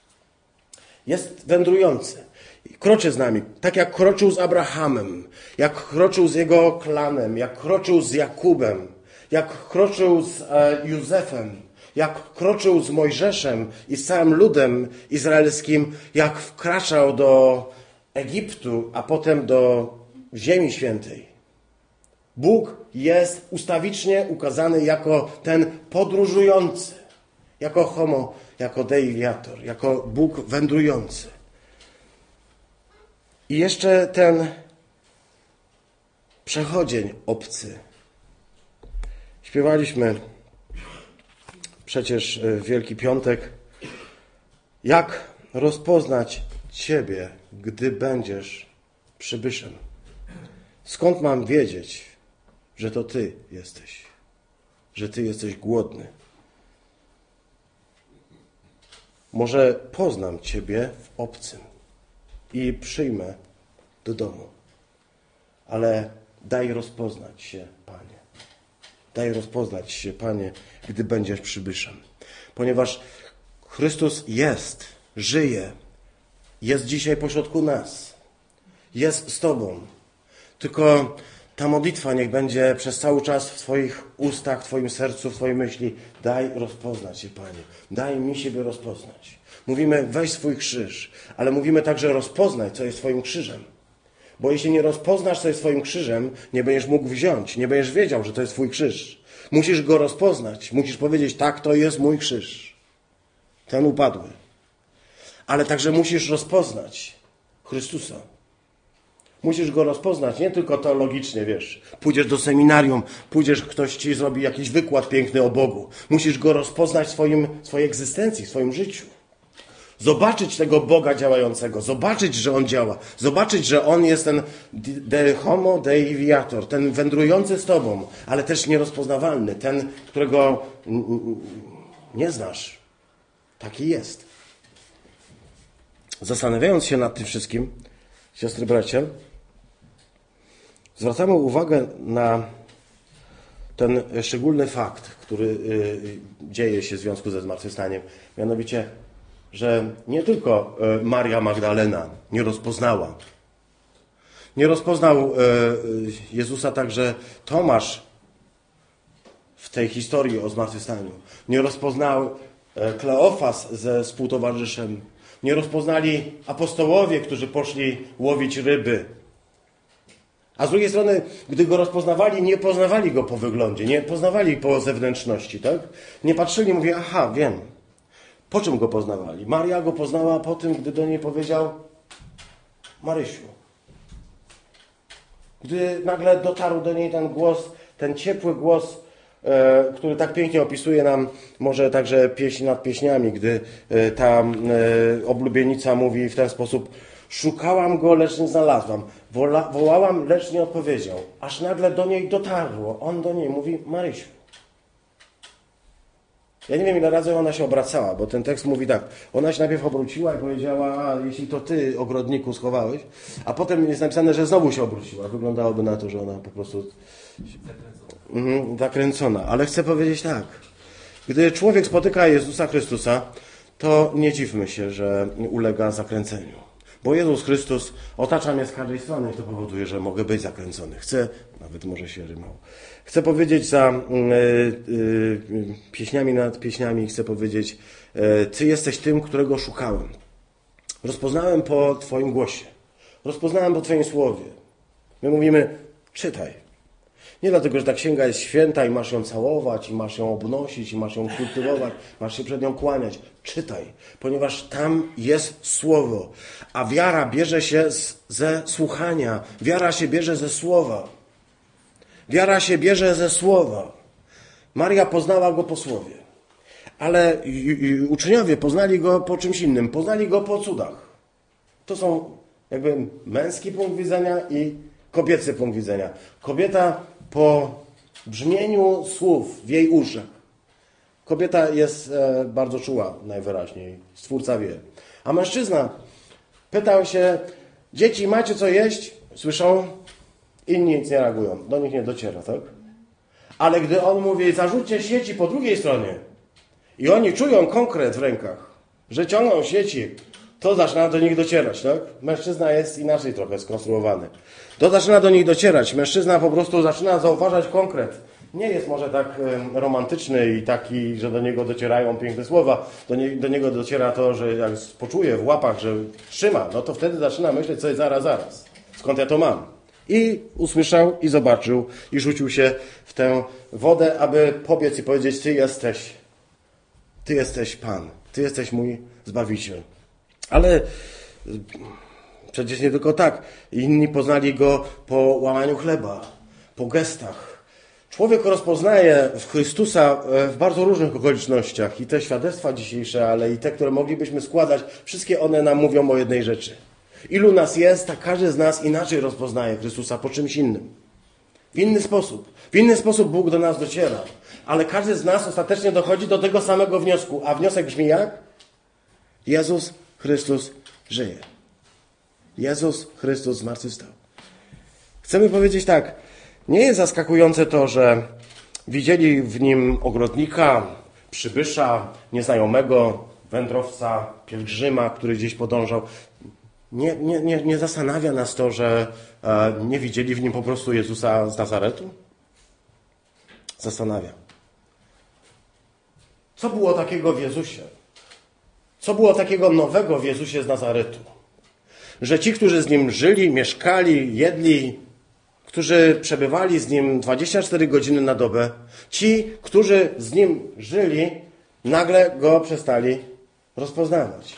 Jest wędrujący. Kroczy z nami, tak jak kroczył z Abrahamem, jak kroczył z jego klanem, jak kroczył z Jakubem, jak kroczył z e, Józefem, jak kroczył z Mojżeszem i z całym ludem izraelskim, jak wkraczał do Egiptu, a potem do Ziemi Świętej. Bóg jest ustawicznie ukazany jako ten podróżujący, jako homo, jako dei viator, jako Bóg wędrujący. I jeszcze ten przechodzień obcy. Śpiewaliśmy przecież w Wielki Piątek. Jak rozpoznać Ciebie, gdy będziesz przybyszem? Skąd mam wiedzieć, że to Ty jesteś? Że Ty jesteś głodny? Może poznam Ciebie w obcym i przyjmę do domu. Ale daj rozpoznać się, Panie. Daj rozpoznać się, Panie, gdy będziesz przybyszem. Ponieważ Chrystus jest, żyje, jest dzisiaj pośrodku nas. Jest z Tobą. Tylko ta modlitwa niech będzie przez cały czas w Twoich ustach, w Twoim sercu, w Twojej myśli. Daj rozpoznać się, Panie. Daj mi siebie rozpoznać. Mówimy, weź swój krzyż, ale mówimy także rozpoznaj, co jest Twoim krzyżem. Bo jeśli nie rozpoznasz, co jest Twoim krzyżem, nie będziesz mógł wziąć, nie będziesz wiedział, że to jest Twój krzyż. Musisz go rozpoznać, musisz powiedzieć, tak, to jest mój krzyż. Ten upadły. Ale także musisz rozpoznać Chrystusa. Musisz go rozpoznać, nie tylko teologicznie, wiesz. Pójdziesz do seminarium, pójdziesz, ktoś ci zrobi jakiś wykład piękny o Bogu. Musisz go rozpoznać w swoim, swojej egzystencji, w swoim życiu. Zobaczyć tego Boga działającego, zobaczyć, że On działa, zobaczyć, że On jest ten de homo dei viator, ten wędrujący z Tobą, ale też nierozpoznawalny, ten, którego nie znasz. Taki jest. Zastanawiając się nad tym wszystkim, siostry, bracia, zwracamy uwagę na ten szczególny fakt, który dzieje się w związku ze zmartwychwstaniem. Mianowicie, że nie tylko Maria Magdalena nie rozpoznała. Nie rozpoznał Jezusa także Tomasz w tej historii o zmartwychwstaniu. Nie rozpoznał Kleofas ze współtowarzyszem. Nie rozpoznali apostołowie, którzy poszli łowić ryby. A z drugiej strony, gdy go rozpoznawali, nie poznawali go po wyglądzie, nie poznawali po zewnętrzności, tak? Nie patrzyli, mówię, aha, wiem. Po czym go poznawali? Maria go poznała po tym, gdy do niej powiedział Marysiu. Gdy nagle dotarł do niej ten głos, ten ciepły głos, e, który tak pięknie opisuje nam może także pieśń nad pieśniami, gdy e, ta e, oblubienica mówi w ten sposób: szukałam go, lecz nie znalazłam. Wola, wołałam, lecz nie odpowiedział. Aż nagle do niej dotarło. On do niej mówi Marysiu. Ja nie wiem, ile razy ona się obracała, bo ten tekst mówi tak. Ona się najpierw obróciła i powiedziała, a jeśli to ty, ogrodniku, schowałeś, a potem jest napisane, że znowu się obróciła. Wyglądałoby na to, że ona po prostu mhm, zakręcona. Ale chcę powiedzieć tak. Gdy człowiek spotyka Jezusa Chrystusa, to nie dziwmy się, że ulega zakręceniu. Bo Jezus Chrystus otacza mnie z każdej strony i to powoduje, że mogę być zakręcony. Chcę, nawet może się rymał. Chcę powiedzieć za y, y, pieśniami nad pieśniami, chcę powiedzieć, y, Ty jesteś tym, którego szukałem. Rozpoznałem po Twoim głosie. Rozpoznałem po Twoim słowie. My mówimy, czytaj. Nie dlatego, że ta księga jest święta i masz ją całować, i masz ją obnosić, i masz ją kultywować, masz się przed nią kłaniać. Czytaj, ponieważ tam jest słowo. A wiara bierze się z, ze słuchania. Wiara się bierze ze słowa. Wiara się bierze ze słowa. Maria poznała go po słowie. Ale uczniowie poznali go po czymś innym. Poznali go po cudach. To są jakby męski punkt widzenia i kobiecy punkt widzenia. Kobieta po brzmieniu słów w jej uszach. Kobieta jest e, bardzo czuła najwyraźniej. Stwórca wie. A mężczyzna pytał się, dzieci, macie co jeść? Słyszą? Inni nic nie reagują. Do nich nie dociera, tak? Ale gdy on mówi, zarzućcie sieci po drugiej stronie i oni czują konkret w rękach, że ciągną sieci, to zaczyna do nich docierać, tak? Mężczyzna jest inaczej trochę skonstruowany. To zaczyna do nich docierać. Mężczyzna po prostu zaczyna zauważać konkret. Nie jest może tak romantyczny i taki, że do niego docierają piękne słowa. Do, nie, do niego dociera to, że jak poczuje w łapach, że trzyma, no to wtedy zaczyna myśleć sobie zaraz, zaraz. Skąd ja to mam? I usłyszał i zobaczył i rzucił się w tę wodę, aby pobiec i powiedzieć, Ty jesteś, Ty jesteś Pan, Ty jesteś mój Zbawiciel. Ale przecież nie tylko tak. Inni poznali Go po łamaniu chleba, po gestach. Człowiek rozpoznaje w Chrystusa w bardzo różnych okolicznościach. I te świadectwa dzisiejsze, ale i te, które moglibyśmy składać, wszystkie one nam mówią o jednej rzeczy. Ilu nas jest, tak każdy z nas inaczej rozpoznaje Chrystusa po czymś innym. W inny sposób. W inny sposób Bóg do nas dociera. Ale każdy z nas ostatecznie dochodzi do tego samego wniosku. A wniosek brzmi jak? Jezus Chrystus żyje. Jezus Chrystus zmartwychwstał. Chcemy powiedzieć tak. Nie jest zaskakujące to, że widzieli w nim ogrodnika, przybysza, nieznajomego, wędrowca, pielgrzyma, który gdzieś podążał. Nie, nie, nie, nie zastanawia nas to, że e, nie widzieli w nim po prostu Jezusa z Nazaretu? Zastanawia. Co było takiego w Jezusie? Co było takiego nowego w Jezusie z Nazaretu? Że ci, którzy z Nim żyli, mieszkali, jedli, którzy przebywali z Nim dwadzieścia cztery godziny na dobę, ci, którzy z Nim żyli, nagle Go przestali rozpoznawać.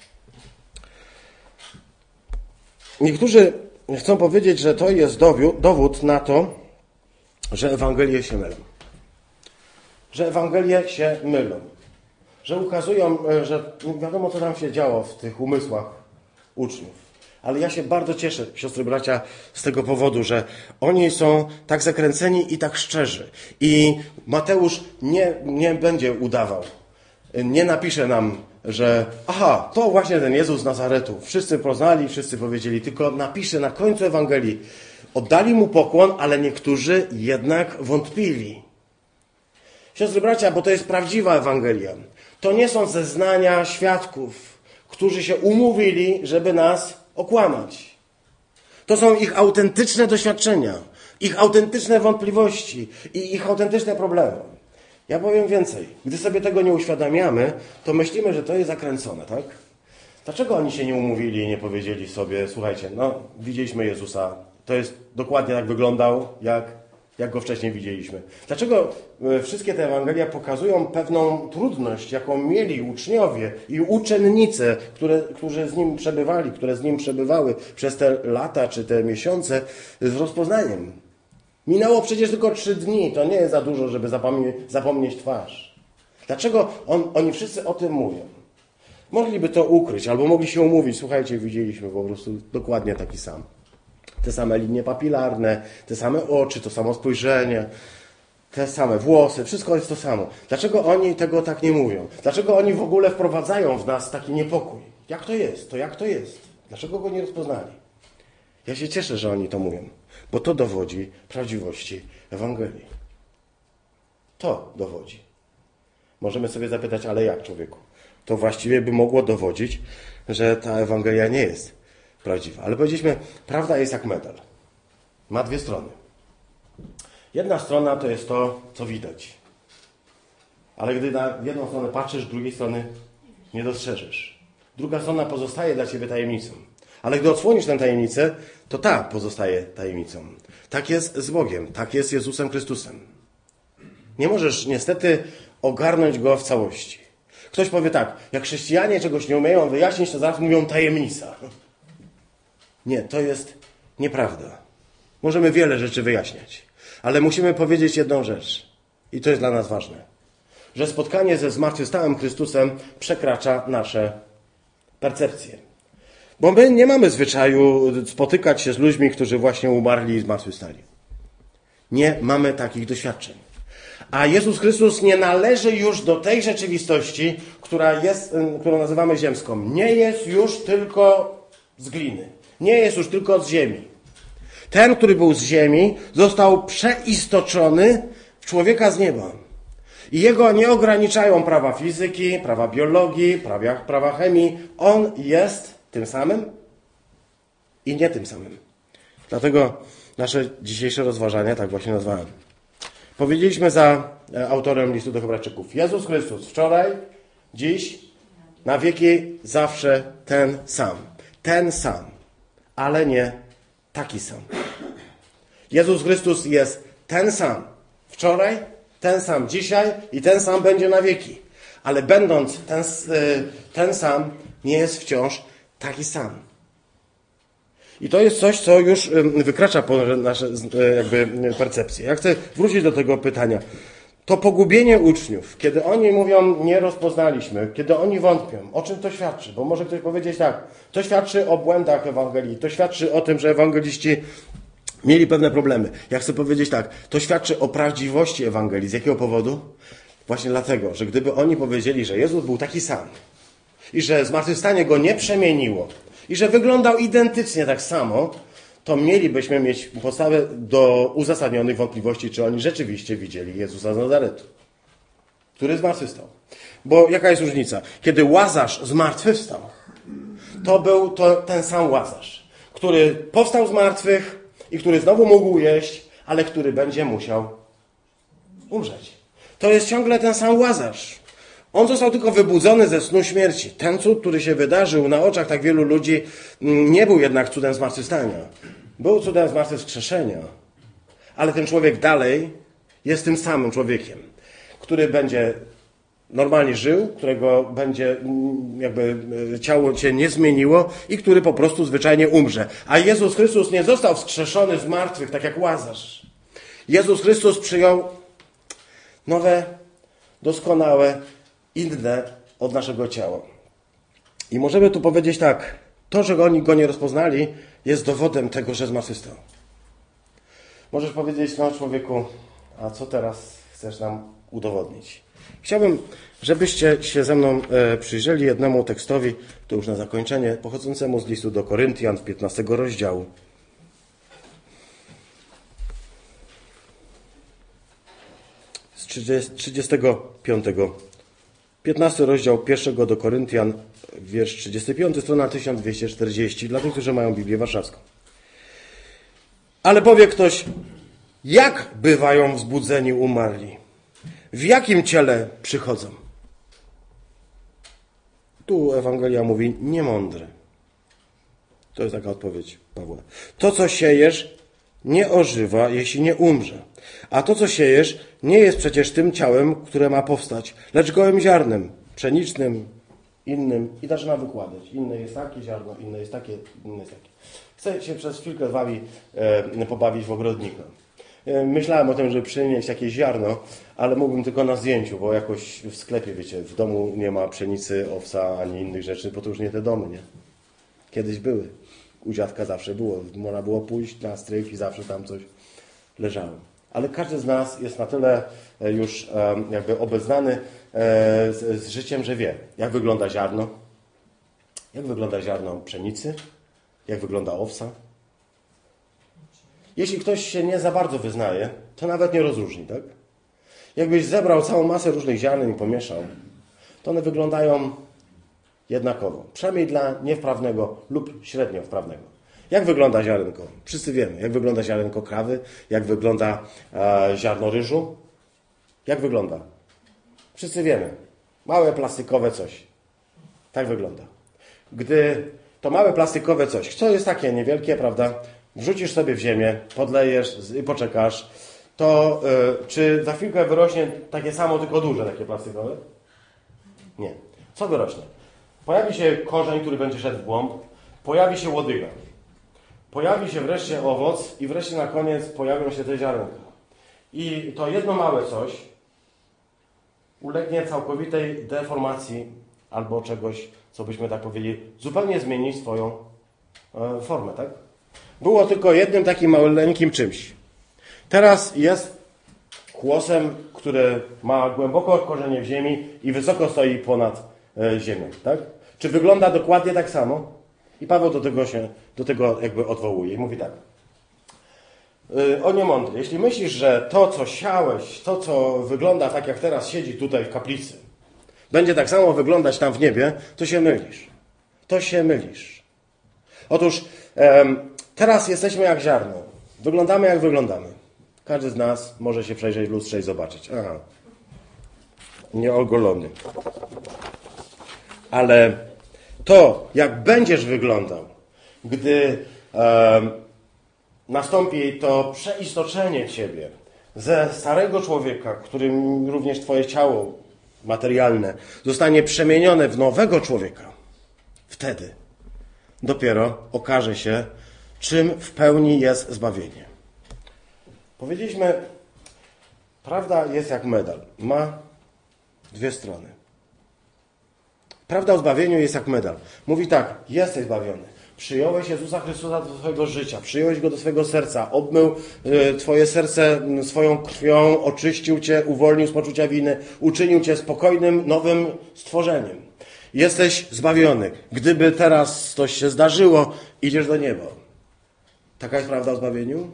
Niektórzy chcą powiedzieć, że to jest dowód na to, że Ewangelie się mylą. Że Ewangelie się mylą. Że ukazują, że nie wiadomo, co tam się działo w tych umysłach uczniów. Ale ja się bardzo cieszę, siostry, bracia, z tego powodu, że oni są tak zakręceni i tak szczerzy. I Mateusz nie, nie będzie udawał. Nie napisze nam, że aha, to właśnie ten Jezus z Nazaretu. Wszyscy poznali, wszyscy powiedzieli, tylko napisze na końcu Ewangelii. Oddali mu pokłon, ale niektórzy jednak wątpili. Siostry, bracia, bo to jest prawdziwa Ewangelia. To nie są zeznania świadków, którzy się umówili, żeby nas okłamać. To są ich autentyczne doświadczenia, ich autentyczne wątpliwości i ich autentyczne problemy. Ja powiem więcej. Gdy sobie tego nie uświadamiamy, to myślimy, że to jest zakręcone, tak? Dlaczego oni się nie umówili i nie powiedzieli sobie, słuchajcie, no widzieliśmy Jezusa, to jest dokładnie tak wyglądał, jak, jak go wcześniej widzieliśmy. Dlaczego wszystkie te Ewangelia pokazują pewną trudność, jaką mieli uczniowie i uczennice, które, którzy z nim przebywali, które z nim przebywały przez te lata czy te miesiące z rozpoznaniem. Minęło przecież tylko trzy dni, to nie jest za dużo, żeby zapomnieć, zapomnieć twarz. Dlaczego on, oni wszyscy o tym mówią? Mogliby to ukryć, albo mogli się umówić. Słuchajcie, widzieliśmy po prostu dokładnie taki sam. Te same linie papilarne, te same oczy, to samo spojrzenie, te same włosy, wszystko jest to samo. Dlaczego oni tego tak nie mówią? Dlaczego oni w ogóle wprowadzają w nas taki niepokój? Jak to jest? To jak to jest? Dlaczego go nie rozpoznali? Ja się cieszę, że oni to mówią, bo to dowodzi prawdziwości Ewangelii. To dowodzi. Możemy sobie zapytać, ale jak, człowieku? To właściwie by mogło dowodzić, że ta Ewangelia nie jest prawdziwa. Ale powiedzieliśmy, prawda jest jak medal. Ma dwie strony. Jedna strona to jest to, co widać. Ale gdy na jedną stronę patrzysz, drugiej strony nie dostrzeżesz. Druga strona pozostaje dla ciebie tajemnicą. Ale gdy odsłonisz tę tajemnicę, to ta pozostaje tajemnicą. Tak jest z Bogiem. Tak jest z Jezusem Chrystusem. Nie możesz niestety ogarnąć Go w całości. Ktoś powie tak, jak chrześcijanie czegoś nie umieją wyjaśnić, to zaraz mówią tajemnica. Nie, to jest nieprawda. Możemy wiele rzeczy wyjaśniać, ale musimy powiedzieć jedną rzecz. I to jest dla nas ważne. Że spotkanie ze zmartwychwstałym Chrystusem przekracza nasze percepcje. Bo my nie mamy zwyczaju spotykać się z ludźmi, którzy właśnie umarli i zmartwychwstali. Nie mamy takich doświadczeń. A Jezus Chrystus nie należy już do tej rzeczywistości, która jest, którą nazywamy ziemską. Nie jest już tylko z gliny. Nie jest już tylko z ziemi. Ten, który był z ziemi, został przeistoczony w człowieka z nieba. I jego nie ograniczają prawa fizyki, prawa biologii, prawa, prawa chemii. On jest tym samym i nie tym samym. Dlatego nasze dzisiejsze rozważania tak właśnie nazwałem. Powiedzieliśmy za autorem listu do Hebrajczyków. Jezus Chrystus wczoraj, dziś, na wieki zawsze ten sam. Ten sam, ale nie taki sam. Jezus Chrystus jest ten sam wczoraj, ten sam dzisiaj i ten sam będzie na wieki. Ale będąc ten, ten sam, nie jest wciąż taki sam. I to jest coś, co już wykracza ponad nasze jakby percepcje. Ja chcę wrócić do tego pytania. To pogubienie uczniów, kiedy oni mówią, nie rozpoznaliśmy, kiedy oni wątpią, o czym to świadczy? Bo może ktoś powiedzieć tak, to świadczy o błędach Ewangelii, to świadczy o tym, że ewangeliści mieli pewne problemy. Ja chcę powiedzieć tak, to świadczy o prawdziwości Ewangelii. Z jakiego powodu? Właśnie dlatego, że gdyby oni powiedzieli, że Jezus był taki sam i że zmartwychwstanie go nie przemieniło i że wyglądał identycznie tak samo, to mielibyśmy mieć podstawę do uzasadnionych wątpliwości, czy oni rzeczywiście widzieli Jezusa z Nazaretu, który zmartwychwstał. Bo jaka jest różnica? Kiedy Łazarz zmartwychwstał, to był to ten sam Łazarz, który powstał z martwych i który znowu mógł jeść, ale który będzie musiał umrzeć. To jest ciągle ten sam Łazarz. On został tylko wybudzony ze snu śmierci. Ten cud, który się wydarzył na oczach tak wielu ludzi, nie był jednak cudem zmartwychwstania. Był cudem zmartwychwskrzeszenia. Ale ten człowiek dalej jest tym samym człowiekiem, który będzie normalnie żył, którego będzie jakby ciało się nie zmieniło i który po prostu zwyczajnie umrze. A Jezus Chrystus nie został wskrzeszony z martwych, tak jak Łazarz. Jezus Chrystus przyjął nowe, doskonałe, inne od naszego ciała. I możemy tu powiedzieć tak, to, że oni go nie rozpoznali, jest dowodem tego, że zmartwychwstał. Możesz powiedzieć, no człowieku, a co teraz chcesz nam udowodnić? Chciałbym, żebyście się ze mną e, przyjrzeli jednemu tekstowi, to już na zakończenie, pochodzącemu z listu do Koryntian z piętnastego rozdziału. trzydziestego piątego. piętnasty rozdział pierwszego do Koryntian, wiersz trzydziesty piąty, strona tysiąc dwieście czterdzieści, dla tych, którzy mają Biblię Warszawską. Ale powie ktoś, jak bywają wzbudzeni umarli? W jakim ciele przychodzą? Tu Ewangelia mówi niemądry. To jest taka odpowiedź Pawła. To, co siejesz, nie ożywa, jeśli nie umrze. A to, co siejesz, nie jest przecież tym ciałem, które ma powstać, lecz gołym ziarnem, pszenicznym, innym. I zaczyna wykładać. Inne jest takie ziarno, inne jest takie, inne jest takie. Chcę się przez chwilkę z wami e, pobawić w ogrodnika. E, myślałem o tym, żeby przynieść jakieś ziarno, ale mógłbym tylko na zdjęciu, bo jakoś w sklepie, wiecie, w domu nie ma pszenicy, owsa, ani innych rzeczy, bo to już nie te domy, nie? Kiedyś były. U dziadka zawsze było. Można było pójść na stryk i zawsze tam coś leżało. Ale każdy z nas jest na tyle już jakby obeznany z, z życiem, że wie, jak wygląda ziarno, jak wygląda ziarno pszenicy, jak wygląda owsa. Jeśli ktoś się nie za bardzo wyznaje, to nawet nie rozróżni, tak? Jakbyś zebrał całą masę różnych ziaren i pomieszał, to one wyglądają jednakowo. Przynajmniej dla niewprawnego lub średnio wprawnego. Jak wygląda ziarenko? Wszyscy wiemy. Jak wygląda ziarenko krawy? Jak wygląda e, ziarno ryżu? Jak wygląda? Wszyscy wiemy. Małe plastikowe coś. Tak wygląda. Gdy to małe plastikowe coś, co jest takie niewielkie, prawda? Wrzucisz sobie w ziemię, podlejesz i poczekasz, to y, czy za chwilkę wyrośnie takie samo, tylko duże, takie plastikowe? Nie. Co wyrośnie? Pojawi się korzeń, który będzie szedł w głąb, pojawi się łodyga, pojawi się wreszcie owoc i wreszcie na koniec pojawią się te ziarenka. I to jedno małe coś ulegnie całkowitej deformacji albo czegoś, co byśmy tak powiedzieli, zupełnie zmieni swoją e, formę, tak? Było tylko jednym takim maleńkim czymś. Teraz jest kłosem, który ma głęboko korzenie w ziemi i wysoko stoi ponad e, ziemią, tak? Czy wygląda dokładnie tak samo? I Paweł do tego się, do tego jakby odwołuje i mówi tak. Yy, o niemądry, jeśli myślisz, że to, co siałeś, to, co wygląda tak, jak teraz siedzi tutaj w kaplicy, będzie tak samo wyglądać tam w niebie, to się mylisz. To się mylisz. Otóż em, teraz jesteśmy jak ziarno. Wyglądamy jak wyglądamy. Każdy z nas może się przejrzeć w lustrze i zobaczyć. Aha. Nieogolony. Ale to, jak będziesz wyglądał, gdy um, nastąpi to przeistoczenie ciebie ze starego człowieka, którym również twoje ciało materialne zostanie przemienione w nowego człowieka, wtedy dopiero okaże się, czym w pełni jest zbawienie. Powiedzieliśmy, prawda jest jak medal. Ma dwie strony. Prawda o zbawieniu jest jak medal. Mówi tak, jesteś zbawiony. Przyjąłeś Jezusa Chrystusa do swojego życia. Przyjąłeś Go do swojego serca. Obmył y, twoje serce y, swoją krwią. Oczyścił cię, uwolnił z poczucia winy. Uczynił cię spokojnym, nowym stworzeniem. Jesteś zbawiony. Gdyby teraz coś się zdarzyło, idziesz do nieba. Taka jest prawda o zbawieniu?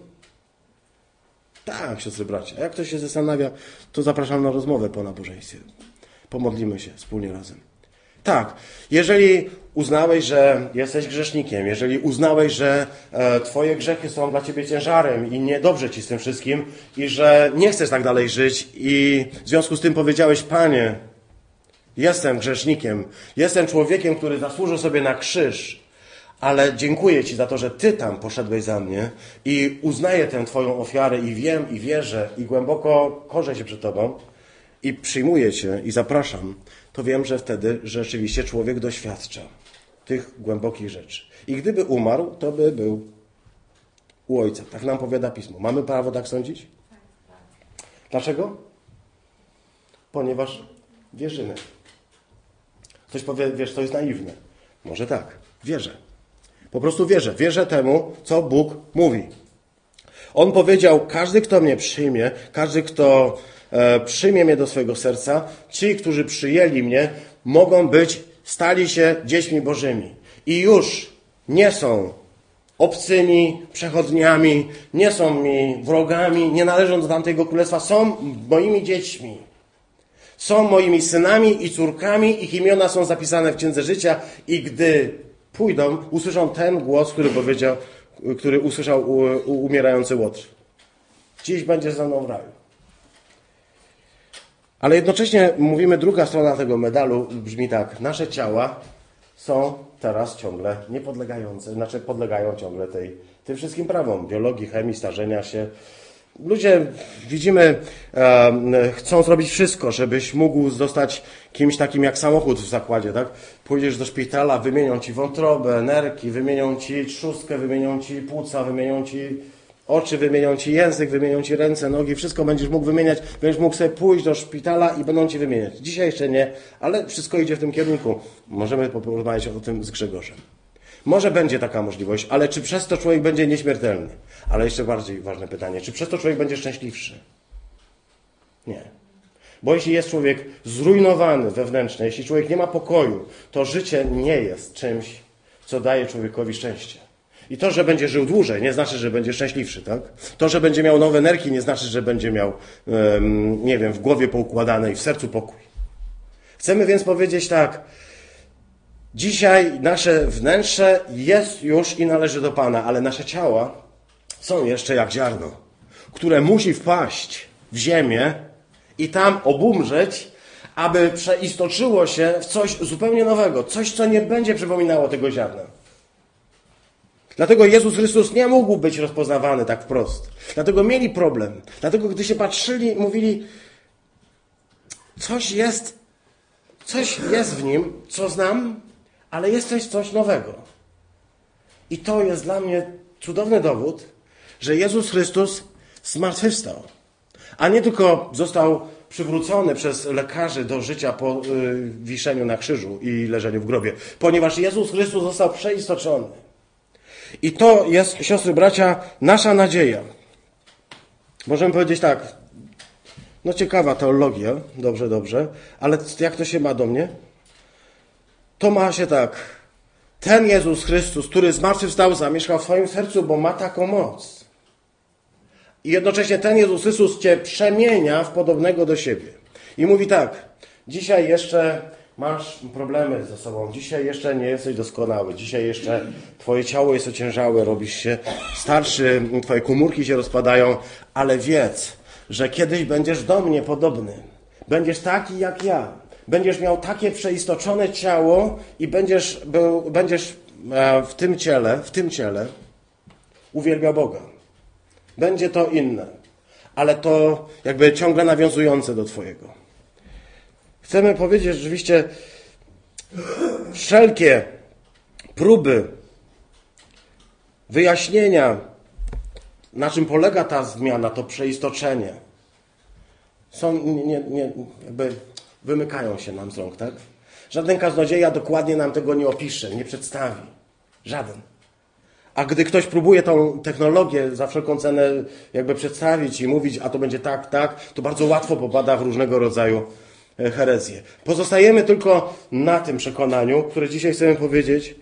Tak, siostry bracia. Jak ktoś się zastanawia, to zapraszam na rozmowę po nabożeństwie. Pomodlimy się wspólnie razem. Tak, jeżeli uznałeś, że jesteś grzesznikiem, jeżeli uznałeś, że e, twoje grzechy są dla ciebie ciężarem i niedobrze ci z tym wszystkim i że nie chcesz tak dalej żyć i w związku z tym powiedziałeś, Panie, jestem grzesznikiem, jestem człowiekiem, który zasłużył sobie na krzyż, ale dziękuję Ci za to, że Ty tam poszedłeś za mnie i uznaję tę Twoją ofiarę i wiem, i wierzę, i głęboko korzę się przed Tobą i przyjmuję Cię i zapraszam, to wiem, że wtedy rzeczywiście człowiek doświadcza tych głębokich rzeczy. I gdyby umarł, to by był u Ojca. Tak nam powiada Pismo. Mamy prawo tak sądzić? Dlaczego? Ponieważ wierzymy. Ktoś powie, wiesz, to jest naiwne. Może tak. Wierzę. Po prostu wierzę. Wierzę temu, co Bóg mówi. On powiedział, każdy, kto mnie przyjmie, każdy, kto e, przyjmie mnie do swojego serca, ci, którzy przyjęli mnie, mogą być, stali się dziećmi Bożymi. I już nie są obcymi, przechodniami, nie są mi wrogami, nie należą do tamtego królestwa, są moimi dziećmi. Są moimi synami i córkami, ich imiona są zapisane w Księdze Życia i gdy pójdą, usłyszą ten głos, który powiedział, który usłyszał u, u, umierający Łotr. Dziś będziesz ze mną w raju. Ale jednocześnie mówimy, druga strona tego medalu brzmi tak. Nasze ciała są teraz ciągle niepodlegające, znaczy podlegają ciągle tej, tym wszystkim prawom. Biologii, chemii, starzenia się. Ludzie, widzimy, e, chcą zrobić wszystko, żebyś mógł zostać kimś takim jak samochód w zakładzie, tak? Pójdziesz do szpitala, wymienią ci wątrobę, nerki, wymienią ci trzustkę, wymienią ci płuca, wymienią ci oczy, wymienią ci język, wymienią ci ręce, nogi, wszystko będziesz mógł wymieniać, będziesz mógł sobie pójść do szpitala i będą ci wymieniać. Dzisiaj jeszcze nie, ale wszystko idzie w tym kierunku. Możemy porozmawiać o tym z Grzegorzem. Może będzie taka możliwość, ale czy przez to człowiek będzie nieśmiertelny? Ale jeszcze bardziej ważne pytanie, czy przez to człowiek będzie szczęśliwszy? Nie. Bo jeśli jest człowiek zrujnowany wewnętrznie, jeśli człowiek nie ma pokoju, to życie nie jest czymś, co daje człowiekowi szczęście. I to, że będzie żył dłużej, nie znaczy, że będzie szczęśliwszy, tak? To, że będzie miał nowe nerki, nie znaczy, że będzie miał, um, nie wiem, w głowie poukładane i w sercu pokój. Chcemy więc powiedzieć tak, dzisiaj nasze wnętrze jest już i należy do Pana, ale nasze ciała są jeszcze jak ziarno, które musi wpaść w ziemię i tam obumrzeć, aby przeistoczyło się w coś zupełnie nowego, coś, co nie będzie przypominało tego ziarna. Dlatego Jezus Chrystus nie mógł być rozpoznawany tak wprost. Dlatego mieli problem. Dlatego gdy się patrzyli, mówili, coś jest, coś jest w nim, co znam, ale jest coś, coś nowego. I to jest dla mnie cudowny dowód, że Jezus Chrystus zmartwychwstał. A nie tylko został przywrócony przez lekarzy do życia po y, wiszeniu na krzyżu i leżeniu w grobie. Ponieważ Jezus Chrystus został przeistoczony. I to jest, siostry, bracia, nasza nadzieja. Możemy powiedzieć tak, no ciekawa teologia, dobrze, dobrze, ale jak to się ma do mnie? To ma się tak, ten Jezus Chrystus, który zmartwychwstał, zamieszkał w twoim sercu, bo ma taką moc. I jednocześnie ten Jezus Chrystus cię przemienia w podobnego do siebie. I mówi tak, dzisiaj jeszcze masz problemy ze sobą, dzisiaj jeszcze nie jesteś doskonały, dzisiaj jeszcze twoje ciało jest ociężałe, robisz się starszy, twoje komórki się rozpadają, ale wiedz, że kiedyś będziesz do mnie podobny. Będziesz taki jak ja. Będziesz miał takie przeistoczone ciało i będziesz, był, będziesz w tym ciele, w tym ciele uwielbiał Boga. Będzie to inne, ale to jakby ciągle nawiązujące do twojego. Chcemy powiedzieć rzeczywiście, wszelkie próby wyjaśnienia, na czym polega ta zmiana, to przeistoczenie, są, nie, nie, jakby wymykają się nam z rąk, tak? Żaden kaznodzieja dokładnie nam tego nie opisze, nie przedstawi. Żaden. A gdy ktoś próbuje tą technologię za wszelką cenę jakby przedstawić i mówić, a to będzie tak, tak, to bardzo łatwo popada w różnego rodzaju herezję. Pozostajemy tylko na tym przekonaniu, które dzisiaj chcemy powiedzieć.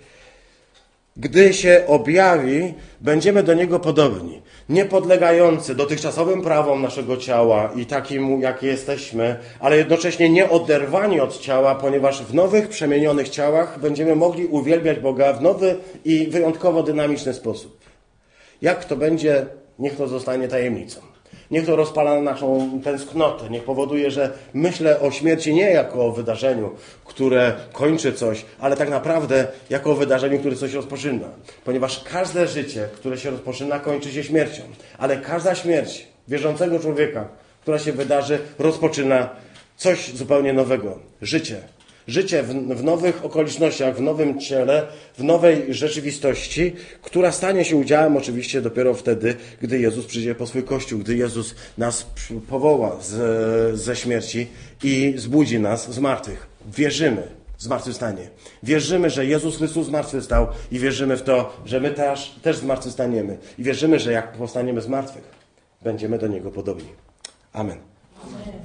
Gdy się objawi, będziemy do Niego podobni. Niepodlegający dotychczasowym prawom naszego ciała i takim, jakie jesteśmy, ale jednocześnie nie oderwani od ciała, ponieważ w nowych, przemienionych ciałach będziemy mogli uwielbiać Boga w nowy i wyjątkowo dynamiczny sposób. Jak to będzie, niech to zostanie tajemnicą. Niech to rozpala naszą tęsknotę. Niech powoduje, że myślę o śmierci nie jako o wydarzeniu, które kończy coś, ale tak naprawdę jako o wydarzeniu, które coś rozpoczyna. Ponieważ każde życie, które się rozpoczyna, kończy się śmiercią. Ale każda śmierć wierzącego człowieka, która się wydarzy, rozpoczyna coś zupełnie nowego. Życie. Życie w, w nowych okolicznościach, w nowym ciele, w nowej rzeczywistości, która stanie się udziałem oczywiście dopiero wtedy, gdy Jezus przyjdzie po swój Kościół, gdy Jezus nas powoła z, ze śmierci i zbudzi nas z martwych. Wierzymy w zmartwychwstanie. Wierzymy, że Jezus Chrystus zmartwychwstał i wierzymy w to, że my też, też zmartwychwstaniemy. I wierzymy, że jak powstaniemy z martwych, będziemy do Niego podobni. Amen. Amen.